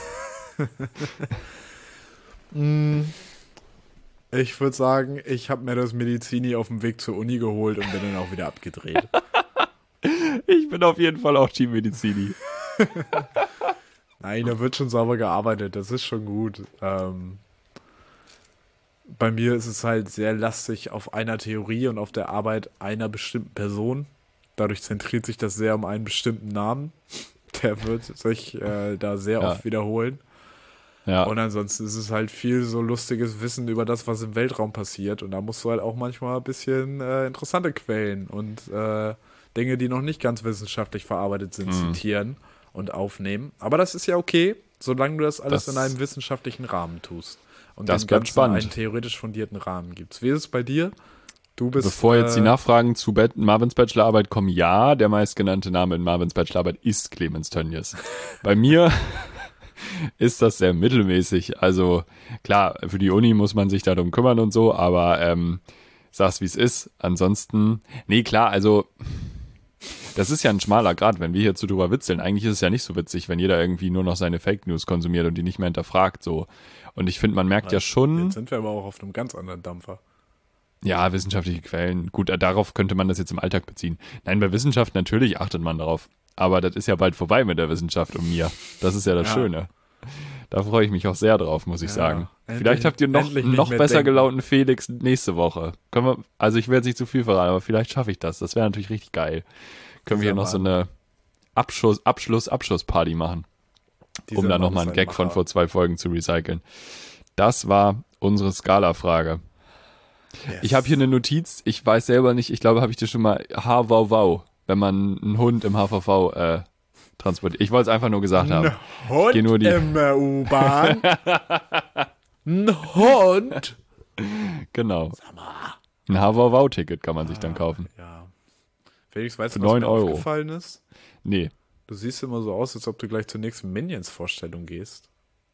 Ich würde sagen, ich habe mir das Medizini auf dem Weg zur Uni geholt und bin dann auch wieder abgedreht. Ich bin auf jeden Fall auch Team Medizini. Nein, da wird schon sauber gearbeitet, das ist schon gut. Ähm, bei mir ist es halt sehr lastig auf einer Theorie und auf der Arbeit einer bestimmten Person. Dadurch zentriert sich das sehr um einen bestimmten Namen. Der wird sich äh, da sehr Ja. oft wiederholen. Ja. Und ansonsten ist es halt viel so lustiges Wissen über das, was im Weltraum passiert. Und da musst du halt auch manchmal ein bisschen äh, interessante Quellen und äh, Dinge, die noch nicht ganz wissenschaftlich verarbeitet sind, Mhm. zitieren und aufnehmen. Aber das ist ja okay, solange du das alles Das- in einem wissenschaftlichen Rahmen tust. Und Das dem bleibt Ganzen spannend. einen theoretisch fundierten Rahmen gibst. Wie ist es bei dir? Du bist. Bevor jetzt die äh, Nachfragen zu Bet- Marvins Bachelorarbeit kommen, ja, der meistgenannte Name in Marvins Bachelorarbeit ist Clemens Tönnies. Bei mir ist das sehr mittelmäßig. Also klar, für die Uni muss man sich darum kümmern und so, aber ähm, sag's, wie es ist. Ansonsten, nee, klar, also das ist ja ein schmaler Grad, wenn wir hier zu drüber witzeln. Eigentlich ist es ja nicht so witzig, wenn jeder irgendwie nur noch seine Fake News konsumiert und die nicht mehr hinterfragt, so. Und ich finde, man merkt ja schon... Jetzt sind wir aber auch auf einem ganz anderen Dampfer. Ja, wissenschaftliche Quellen. Gut, darauf könnte man das jetzt im Alltag beziehen. Nein, bei Wissenschaft natürlich achtet man darauf. Aber das ist ja bald vorbei mit der Wissenschaft und mir. Das ist ja das ja. Schöne. Da freue ich mich auch sehr drauf, muss ich ja, sagen. Endlich, vielleicht habt ihr noch, noch besser denken. gelaunten Felix nächste Woche. Können wir, also ich werde jetzt nicht zu viel verraten, aber vielleicht schaffe ich das. Das wäre natürlich richtig geil. Können Dieser wir hier noch Mann. so eine Abschluss, Abschluss, Abschlussparty machen. Dieser um da nochmal einen Gag Macher. von vor zwei Folgen zu recyceln. Das war unsere Skala-Frage. Yes. Ich habe hier eine Notiz, ich weiß selber nicht, ich glaube, habe ich dir schon mal H V V, wenn man einen Hund im H V V äh, transportiert. Ich wollte es einfach nur gesagt haben. Ein Hund nur die im U-Bahn? Ein Hund? Genau. Ein H V V-Ticket kann man sich dann kaufen. Ja. Felix, weißt Für du, was neun mir Euro. aufgefallen ist? Nee. Du siehst immer so aus, als ob du gleich zur nächsten Minions-Vorstellung gehst.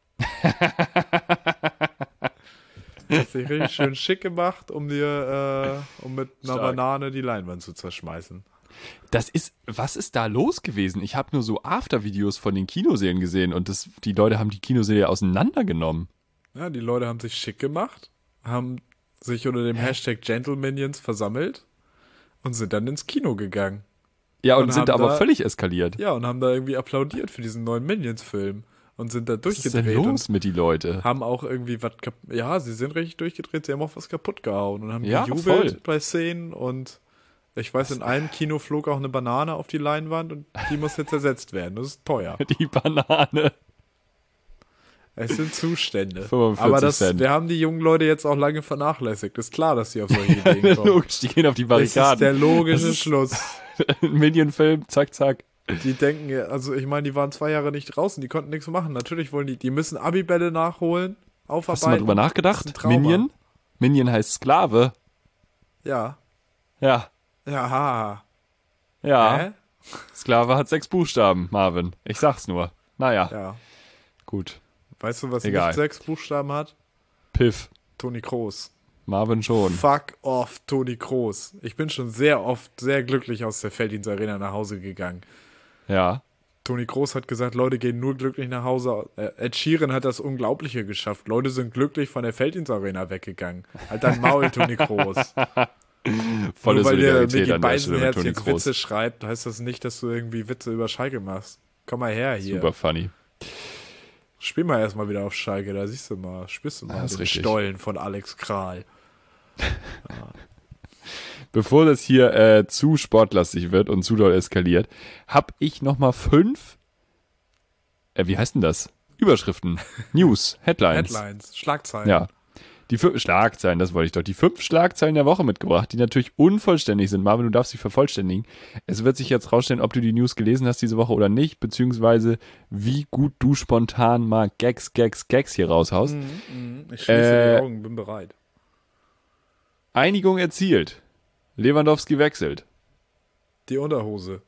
Du hast dich richtig schön schick gemacht, um dir, äh, um mit einer Stark. Banane die Leinwand zu zerschmeißen. Das ist, was ist da los gewesen? Ich habe nur so After-Videos von den Kinosälen gesehen und das, die Leute haben die Kinosäle auseinandergenommen. Ja, die Leute haben sich schick gemacht, haben sich unter dem Hashtag Gentleminions versammelt und sind dann ins Kino gegangen. Ja, und, und sind haben aber da, völlig eskaliert. Ja, und haben da irgendwie applaudiert für diesen neuen Minions-Film. Und sind da durchgedreht. Was ist denn los mit die Leute? Haben auch irgendwie was kaputt. Ja, sie sind richtig durchgedreht, sie haben auch was kaputt gehauen und haben ja, gejubelt voll. bei Szenen und ich weiß, was? in einem Kino flog auch eine Banane auf die Leinwand und die muss jetzt ersetzt werden. Das ist teuer. Die Banane. Es sind Zustände. fünfundvierzig Aber das, Cent. wir haben die jungen Leute jetzt auch lange vernachlässigt. Ist klar, dass sie auf solche Ideen kommen. Logisch, die gehen auf die Barrikaden. Das ist der logische Schluss. Ein Minion-Film, zack, zack. Die denken, also ich meine, die waren zwei Jahre nicht draußen, die konnten nichts machen. Natürlich wollen die, die müssen Abibälle nachholen, aufarbeiten. Hast du mal drüber nachgedacht? Minion? Minion heißt Sklave. Ja. Ja. Ja. Ja. Hä? Sklave hat sechs Buchstaben, Marvin. Ich sag's nur. Naja. Ja. Gut. Weißt du, was Egal. nicht sechs Buchstaben hat? Piff. Toni Kroos. Marvin schon. Fuck off, Toni Kroos. Ich bin schon sehr oft sehr glücklich aus der Felddienst Arena nach Hause gegangen. Ja. Toni Kroos hat gesagt, Leute gehen nur glücklich nach Hause. Ed Sheeran hat das Unglaubliche geschafft. Leute sind glücklich von der Felddienst Arena weggegangen. Halt dein Maul, Toni Kroos. Volle nur weil der Solidarität Micky an der Stelle mit Beisenherz Toni jetzt Kroos. Witze schreibt, heißt das nicht, dass du irgendwie Witze über Schalke machst. Komm mal her hier. Super funny. Spiel mal erstmal wieder auf Schalke, da siehst du mal, spürst du mal Das ist den richtig. Stollen von Alex Kral. Ja. Bevor das hier äh, zu sportlastig wird und zu doll eskaliert, habe ich noch mal fünf, äh, wie heißt denn das? Überschriften, News, Headlines. Headlines, Schlagzeilen. Ja, die fünf Schlagzeilen, das wollte ich doch. Die fünf Schlagzeilen der Woche mitgebracht, die natürlich unvollständig sind. Marvin, du darfst sie vervollständigen. Es wird sich jetzt rausstellen, ob du die News gelesen hast diese Woche oder nicht, beziehungsweise wie gut du spontan mal Gags, Gags, Gags hier raushaust. Mhm, mh. Ich schließe Äh, die Augen, bin bereit. Einigung erzielt. Lewandowski wechselt. Die Unterhose.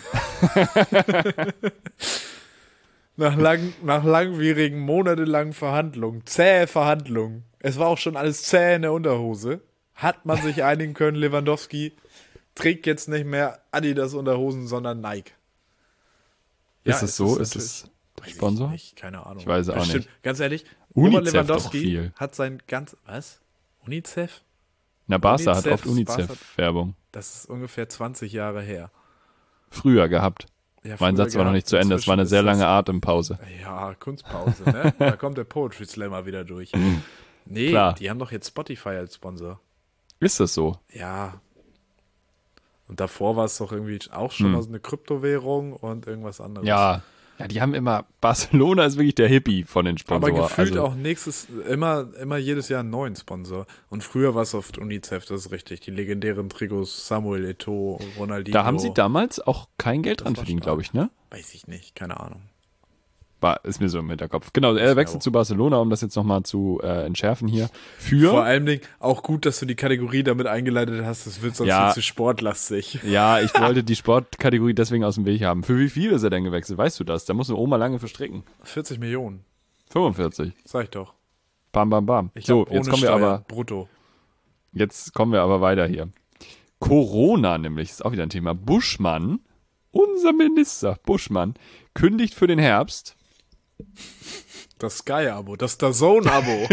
nach, lang, nach langwierigen, monatelangen Verhandlungen, zähe Verhandlungen, es war auch schon alles zäh in der Unterhose, hat man sich einigen können, Lewandowski trägt jetzt nicht mehr Adidas Unterhosen, sondern Nike. Ist Ja, es so? ist Ist es der Weiß Sponsor? Ich nicht, keine Ahnung. Ich weiß es auch Bestimmt. nicht. Ganz ehrlich, UNICEF Robert Lewandowski doch viel. hat sein ganz, was? UNICEF? Na, Barca hat UNICEF, oft UNICEF-Werbung. Das ist ungefähr zwanzig Jahre her. Früher gehabt. Ja, Mein früher Satz war noch gehabt. nicht zu Ende. Es war eine Inzwischen sehr ist lange das- Atempause. Ja, Kunstpause, ne? Da kommt der Poetry Slammer wieder durch. Nee, Klar. die haben doch jetzt Spotify als Sponsor. Ist das so? Ja. Und davor war es doch irgendwie auch schon Hm. mal so eine Kryptowährung und irgendwas anderes. Ja. Ja, die haben immer, Barcelona ist wirklich der Hippie von den Aber Sponsoren. gefühlt also, auch nächstes, immer, immer jedes Jahr einen neuen Sponsor. Und früher war es oft UNICEF, das ist richtig. Die legendären Trikots Samuel Eto'o, Ronaldinho. Da haben sie damals auch kein Geld Das dran war verdient, stark. glaube ich, ne? Weiß ich nicht, keine Ahnung. War, ist mir so im Hinterkopf. Genau, er wechselt auch- zu Barcelona, um das jetzt nochmal zu äh, entschärfen hier. Für, Vor allem Dingen auch gut, dass du die Kategorie damit eingeleitet hast, das wird sonst Ja. viel zu sportlastig. ja, ich wollte die Sportkategorie deswegen aus dem Weg haben. Für wie viel ist er denn gewechselt? Weißt du das? Da muss eine Oma lange verstricken. vierzig Millionen, fünfundvierzig. sag ich doch. Bam, bam, bam. Ich So, hab ohne jetzt kommen wir Steuer, aber, brutto. Jetzt kommen wir aber weiter hier. Corona nämlich, ist auch wieder ein Thema. Buschmann, unser Minister Buschmann, kündigt für den Herbst. Das Sky-Abo, das DAZN-Abo.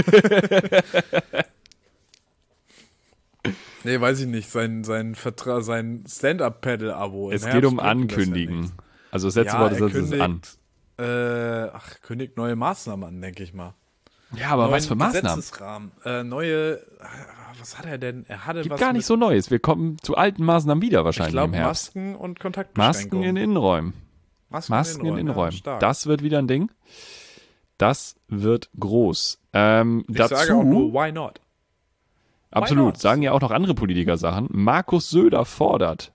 Nee, weiß ich nicht. Sein, sein, Vertra- sein Stand-Up-Paddle-Abo. Es Im geht Herbst um wirken das ja Ankündigen. nicht. Also das letzte Ja, Wort er ist es an. kündigt, äh, ach, kündigt neue Maßnahmen an, denke ich mal. Ja, aber Neuen was für Maßnahmen? Gesetzesrahmen. Äh, neue, äh, was hat er denn? Er hatte Gibt was gar nicht mit, so Neues. Wir kommen zu alten Maßnahmen wieder ich wahrscheinlich glaube, im Herbst. Masken und Masken Kontaktbeschränkungen. in Innenräumen. Masken, Masken in Innenräumen. Ja, stark. Das wird wieder ein Ding. Das wird groß. Ähm, ich dazu, sage auch nur, why not? absolut, not? sagen ja auch noch andere Politiker Sachen. Markus Söder fordert.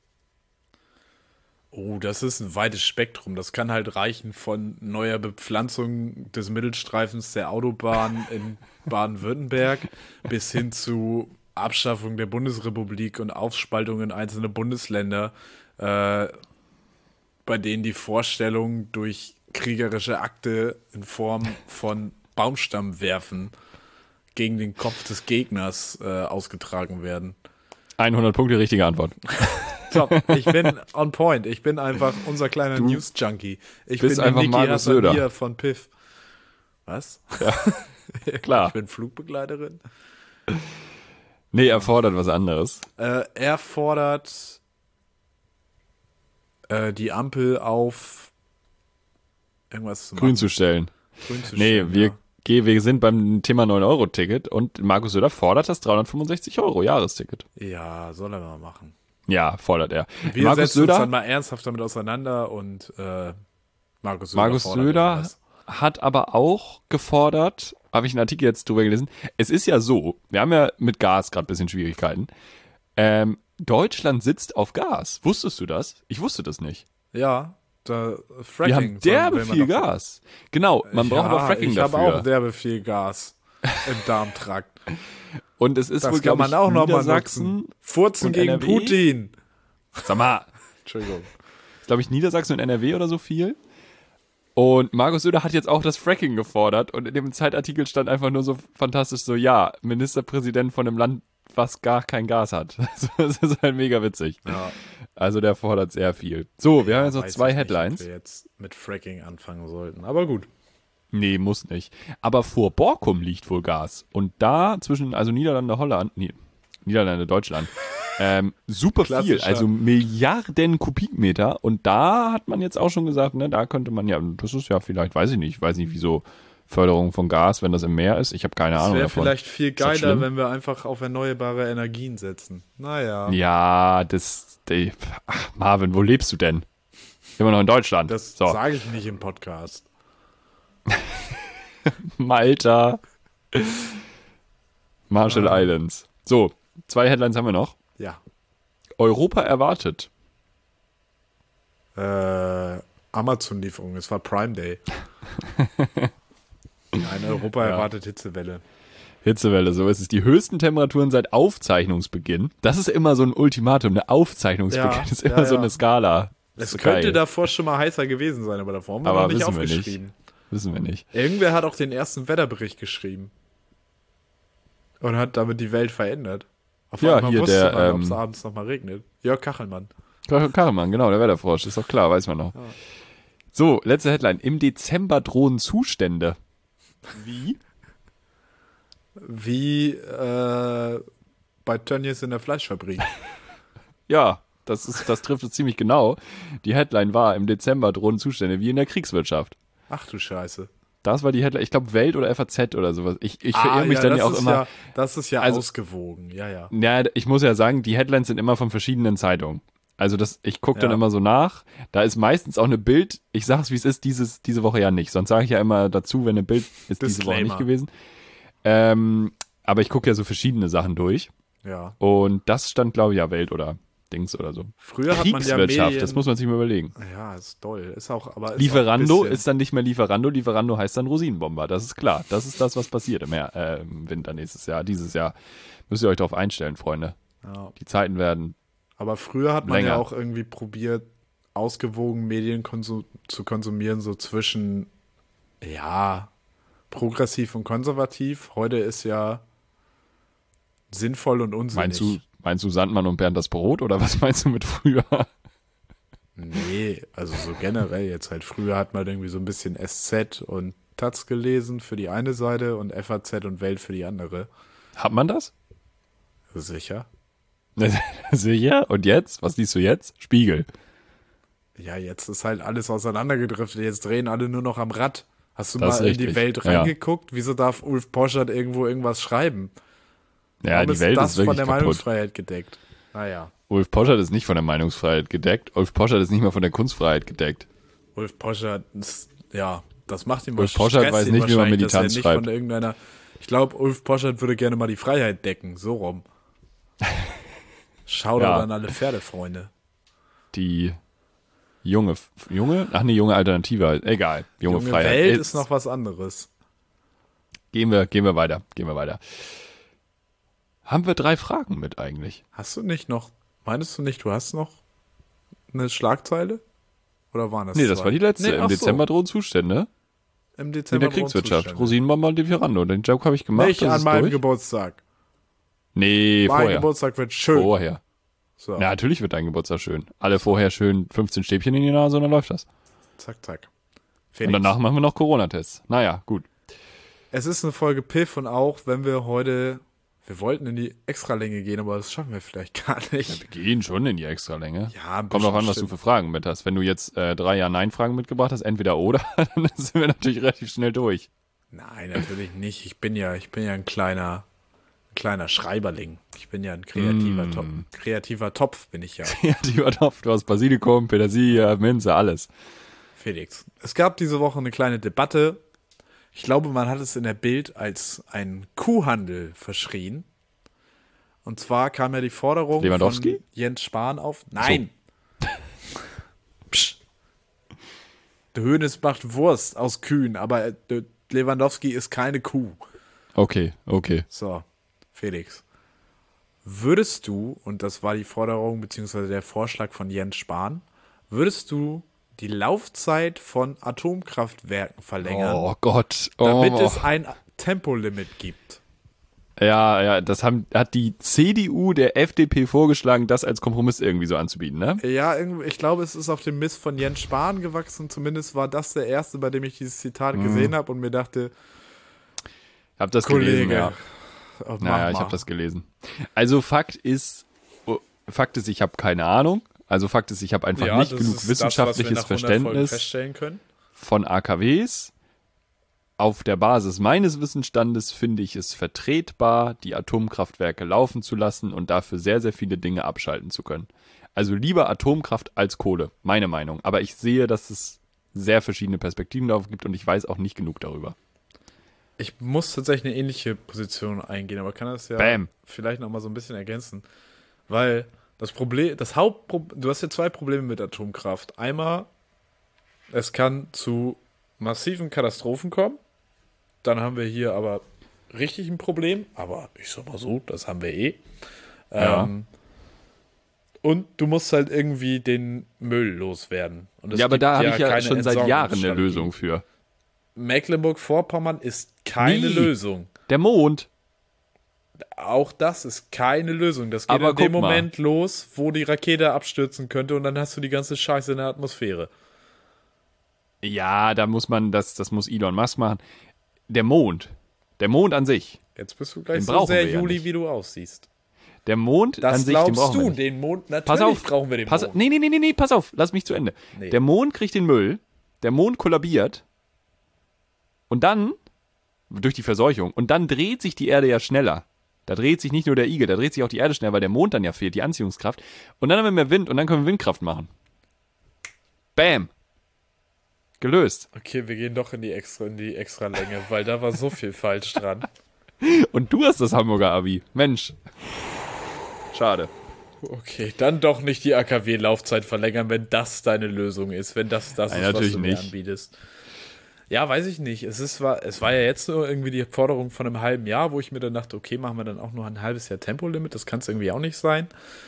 Oh, das ist ein weites Spektrum. Das kann halt reichen von neuer Bepflanzung des Mittelstreifens der Autobahn in Baden-Württemberg bis hin zu Abschaffung der Bundesrepublik und Aufspaltung in einzelne Bundesländer, äh, bei denen die Vorstellung durch kriegerische Akte in Form von Baumstammwerfen gegen den Kopf des Gegners äh, ausgetragen werden. hundert Punkte, richtige Antwort. Top. Ich bin on point. Ich bin einfach unser kleiner News-Junkie. Ich bist bin einfach der Niki Markus Söder. Hassania von Piff. Was? Ja, klar. Ich bin Flugbegleiterin. Nee, er fordert was anderes. Äh, er fordert äh, die Ampel auf irgendwas zu machen. Grün zu stellen. Grün zu Nee, stellen, wir, ja. geh- wir sind beim Thema neun Euro Ticket und Markus Söder fordert das dreihundertfünfundsechzig Euro Jahresticket. Ja, soll er mal machen. Ja, fordert er. Wir Markus setzen uns Söder, dann mal ernsthaft damit auseinander und äh, Markus Söder Markus fordert Söder irgendwas. hat aber auch gefordert, habe ich einen Artikel jetzt drüber gelesen, es ist ja so, wir haben ja mit Gas gerade ein bisschen Schwierigkeiten. Ähm, Deutschland sitzt auf Gas. Wusstest du das? Ich wusste das nicht. Ja, da Fracking. Wir haben derbe will man viel doch- Gas. Genau, man braucht aber Fracking ich dafür. Ich habe auch derbe viel Gas im Darmtrakt. Und es ist Das wohl, kann glaub man ich, auch noch mal Niedersachsen. nutzen. Furzen und gegen N R W? Putin. Sag mal, Entschuldigung. ist, glaube ich, Niedersachsen und N R W oder so viel. Und Markus Söder hat jetzt auch das Fracking gefordert und in dem Zeitartikel stand einfach nur so fantastisch so, ja, Ministerpräsident von einem Land, was gar kein Gas hat. Das ist halt mega witzig. Ja, Also der fordert sehr viel. So, wir haben jetzt noch weiß zwei ich nicht, Headlines. ob wir jetzt mit Fracking anfangen sollten. Aber gut. Nee, muss nicht. Aber vor Borkum liegt wohl Gas. Und da zwischen, also Niederlande, Holland, nee, Niederlande, Deutschland, ähm, super viel, Klassischer. also Milliarden Kubikmeter. Und da hat man jetzt auch schon gesagt, ne, da könnte man ja, das ist ja vielleicht, weiß ich nicht, ich weiß nicht, wieso Förderung von Gas, wenn das im Meer ist. Ich habe keine Es Ahnung wäre davon. vielleicht viel das geiler, schlimm? wenn wir einfach auf erneuerbare Energien setzen. Naja. Ja, das, die, ach, Marvin, wo lebst du denn? Immer noch in Deutschland. Das so, sage ich nicht im Podcast. Malta, Marshall Ah. Islands. So, zwei Headlines haben wir noch. Ja. Europa erwartet. Äh, Amazon-Lieferung. Es war Prime Day. Ein Europa Ja. erwartet Hitzewelle. Hitzewelle, so ist es. Die höchsten Temperaturen seit Aufzeichnungsbeginn. Das ist immer so ein Ultimatum, eine Aufzeichnungsbeginn. Ja, Das ist immer ja, so ja. eine Skala. Das Es ist könnte geil. davor schon mal heißer gewesen sein, aber davor haben wir Aber noch nicht wissen wir nicht. aufgeschrieben. Wissen wir nicht. Irgendwer hat auch den ersten Wetterbericht geschrieben. Und hat damit die Welt verändert. Auf Ja, einmal hier wusste der, man, ob es ähm, abends nochmal regnet. Jörg Kachelmann. Kar- Karaman, genau, der Wetterfrosch, ist doch klar, weiß man noch. So, letzte Headline. Im Dezember drohen Zustände. Wie? Wie äh, bei Tönnies in der Fleischfabrik. Ja, das, ist, das trifft es ziemlich genau. Die Headline war, im Dezember drohen Zustände wie in der Kriegswirtschaft. Ach du Scheiße. Das war die Headline, ich glaube Welt oder F A Z oder sowas. Ich, ich verirre mich ja, dann das ja auch ist immer. Ja, das ist ja Also- ausgewogen, ja, ja. Ja, ich muss ja sagen, die Headlines sind immer von verschiedenen Zeitungen. Also das, ich gucke dann Ja. immer so nach. Da ist meistens auch eine Bild. Ich sag's wie es ist, dieses, diese Woche ja nicht. Sonst sage ich ja immer dazu, wenn eine Bild ist diese Woche Disclaimer. nicht gewesen. Ähm, aber ich gucke ja so verschiedene Sachen durch. Ja. Und das stand, glaube ich, ja Welt oder Dings oder so. Früher hat man ja Kriegswirtschaft, Medien, das muss man sich mal überlegen. Ja, ist toll. Ist auch, aber ist Lieferando auch ein bisschen- ist dann nicht mehr Lieferando. Lieferando heißt dann Rosinenbomber. Das ist klar. Das ist das, was passiert im, Her äh, im Winter nächstes Jahr. Dieses Jahr müsst ihr euch darauf einstellen, Freunde. Ja. Die Zeiten werden. Aber früher hat man Länger. ja auch irgendwie probiert, ausgewogen Medien konsum zu konsumieren, so zwischen, ja, progressiv und konservativ. Heute ist ja sinnvoll und unsinnig. Meinst du, meinst du Sandmann und Bernd das Brot oder was meinst du mit früher? Nee, also so generell jetzt halt. Früher hat man irgendwie so ein bisschen S Z und Taz gelesen für die eine Seite und F A Z und Welt für die andere. Hat man das? Sicher? Sicher? Und jetzt? Was liest du jetzt? Spiegel. Ja, jetzt ist halt alles auseinandergedriftet. Jetzt drehen alle nur noch am Rad. Hast du Das mal ist in die richtig. Welt Ja. reingeguckt? Wieso darf Ulf Poschardt irgendwo irgendwas schreiben? Ja, Warum die Welt das ist wirklich von der kaputt. Meinungsfreiheit gedeckt? Naja, Ulf Poschardt ist nicht von der Meinungsfreiheit gedeckt. Ulf Poschardt ist nicht mal von der Kunstfreiheit gedeckt. Ulf Poschardt ist, ja, das macht ihm Ulf Poschardt Stress weiß ihn nicht, wie man wahrscheinlich, dass er Militanz nicht schreibt. Von irgendeiner, ich glaube, Ulf Poschardt würde gerne mal die Freiheit decken, so rum. Schau Ja. doch an alle Pferdefreunde. Die junge, junge? Ach nee, junge Alternative. Egal. Junge, Junge Freiheit. Welt Jetzt ist noch was anderes. Gehen wir, gehen wir weiter. Gehen wir weiter. Haben wir drei Fragen mit eigentlich? Hast du nicht noch, meinst du nicht, du hast noch eine Schlagzeile? Oder waren das Nee, das zwei? war die letzte. Nee, Im ach Dezember so. drohen Zustände Im in Dezember der Kriegswirtschaft. Zustände. Rosinenbomber und Lieferando. Den Joke habe ich gemacht. Nicht das an ist meinem durch. Geburtstag. Nee, Mein vorher. Geburtstag wird schön. Vorher. So, Ja, natürlich wird dein Geburtstag schön. Alle vorher schön fünfzehn Stäbchen in die Nase und dann läuft das. zack, zack. Und Felix. danach machen wir noch Corona-Tests. Naja, gut. Es ist eine Folge Piff und auch, wenn wir heute, wir wollten in die Extralänge gehen, aber das schaffen wir vielleicht gar nicht. Wir gehen schon in die Extralänge. Ja, ein Kommt drauf bisschen an, was du stimmt. für Fragen mit hast. Wenn du jetzt äh, drei Ja-Nein-Fragen mitgebracht hast, entweder oder, dann sind wir natürlich relativ schnell durch. Nein, natürlich nicht. Ich bin ja, ich bin ja ein kleiner, ein kleiner Schreiberling. Ich bin ja ein kreativer, Mm. Topf, kreativer Topf bin ich ja, Kreativer Topf, du hast Basilikum, Petersilie, Minze, alles. Felix. Es gab diese Woche eine kleine Debatte. Ich glaube, man hat es in der Bild als einen Kuhhandel verschrien. Und zwar kam ja die Forderung Lewandowski? von Jens Spahn auf. Nein. Psch. Der Hoeneß macht Wurst aus Kühen, aber äh, der Lewandowski ist keine Kuh. Okay, okay. So, Felix. Würdest du, und das war die Forderung bzw. der Vorschlag von Jens Spahn, würdest du die Laufzeit von Atomkraftwerken verlängern, Oh Gott. Oh. damit es ein Tempolimit gibt? Ja, ja, das haben, hat die C D U der F D P vorgeschlagen, das als Kompromiss irgendwie so anzubieten, ne? Ja, irgendwie- ich glaube, es ist auf dem Mist von Jens Spahn gewachsen. Zumindest war das der erste, bei dem ich dieses Zitat Mhm. gesehen habe und mir dachte, Hab das gelesen, Kollege, ja. oh, mach Naja, ich mal. habe das gelesen. Also Fakt ist, oh, Fakt ist, ich habe keine Ahnung. Also Fakt ist, ich habe einfach Ja, nicht das genug ist wissenschaftliches das, was wir nach hundert Folgen Verständnis feststellen können. von A K Ws. Auf der Basis meines Wissensstandes finde ich es vertretbar, die Atomkraftwerke laufen zu lassen und dafür sehr, sehr viele Dinge abschalten zu können. Also lieber Atomkraft als Kohle, meine Meinung. Aber ich sehe, dass es sehr verschiedene Perspektiven darauf gibt und ich weiß auch nicht genug darüber. Ich muss tatsächlich eine ähnliche Position eingehen, aber kann das ja Bam. vielleicht noch mal so ein bisschen ergänzen. Weil das Problem, das Hauptproblem, du hast ja zwei Probleme mit Atomkraft. Einmal, es kann zu massiven Katastrophen kommen. Dann haben wir hier aber richtig ein Problem. Aber ich sag mal so, das haben wir eh. Ja. Ähm, und du musst halt irgendwie den Müll loswerden. Und es Ja, aber gibt da habe ich ja keine schon seit Jahren eine Entsorgungsstrategie. Lösung für. Mecklenburg-Vorpommern ist keine Nie. Lösung. Der Mond. Auch das ist keine Lösung. Das geht Aber in dem guck mal. Moment los, wo die Rakete abstürzen könnte und dann hast du die ganze Scheiße in der Atmosphäre. Ja, da muss man, das, das muss Elon Musk machen. Der Mond. Der Mond an sich. Jetzt bist du gleich Den so brauchen sehr wir ja Juli, nicht. wie du aussiehst. Der Mond Das an sich, den glaubst brauchen wir du, nicht. den Mond. Natürlich Pass auf, brauchen wir den pass, Mond. Nee, nee, nee, nee, nee, pass auf, lass mich zu Ende. Nee. Der Mond kriegt den Müll, der Mond kollabiert und dann, durch die Verseuchung, und dann dreht sich die Erde ja schneller. Da dreht sich nicht nur der Igel, da dreht sich auch die Erde schneller, weil der Mond dann ja fehlt, die Anziehungskraft. Und dann haben wir mehr Wind und dann können wir Windkraft machen. Bam. Gelöst. Okay, wir gehen doch in die extra, in die extra Länge, weil da war so viel falsch dran. Und du hast das Hamburger Abi. Mensch. Schade. Okay, dann doch nicht die A K W-Laufzeit verlängern, wenn das deine Lösung ist, wenn das das Nein, ist, was natürlich du mir nicht. anbietest. Ja, weiß ich nicht. Es, ist, war, es war ja jetzt nur irgendwie die Forderung von einem halben Jahr, wo ich mir dann dachte, okay, machen wir dann auch nur ein halbes Jahr Tempolimit. Das kann es irgendwie auch nicht sein.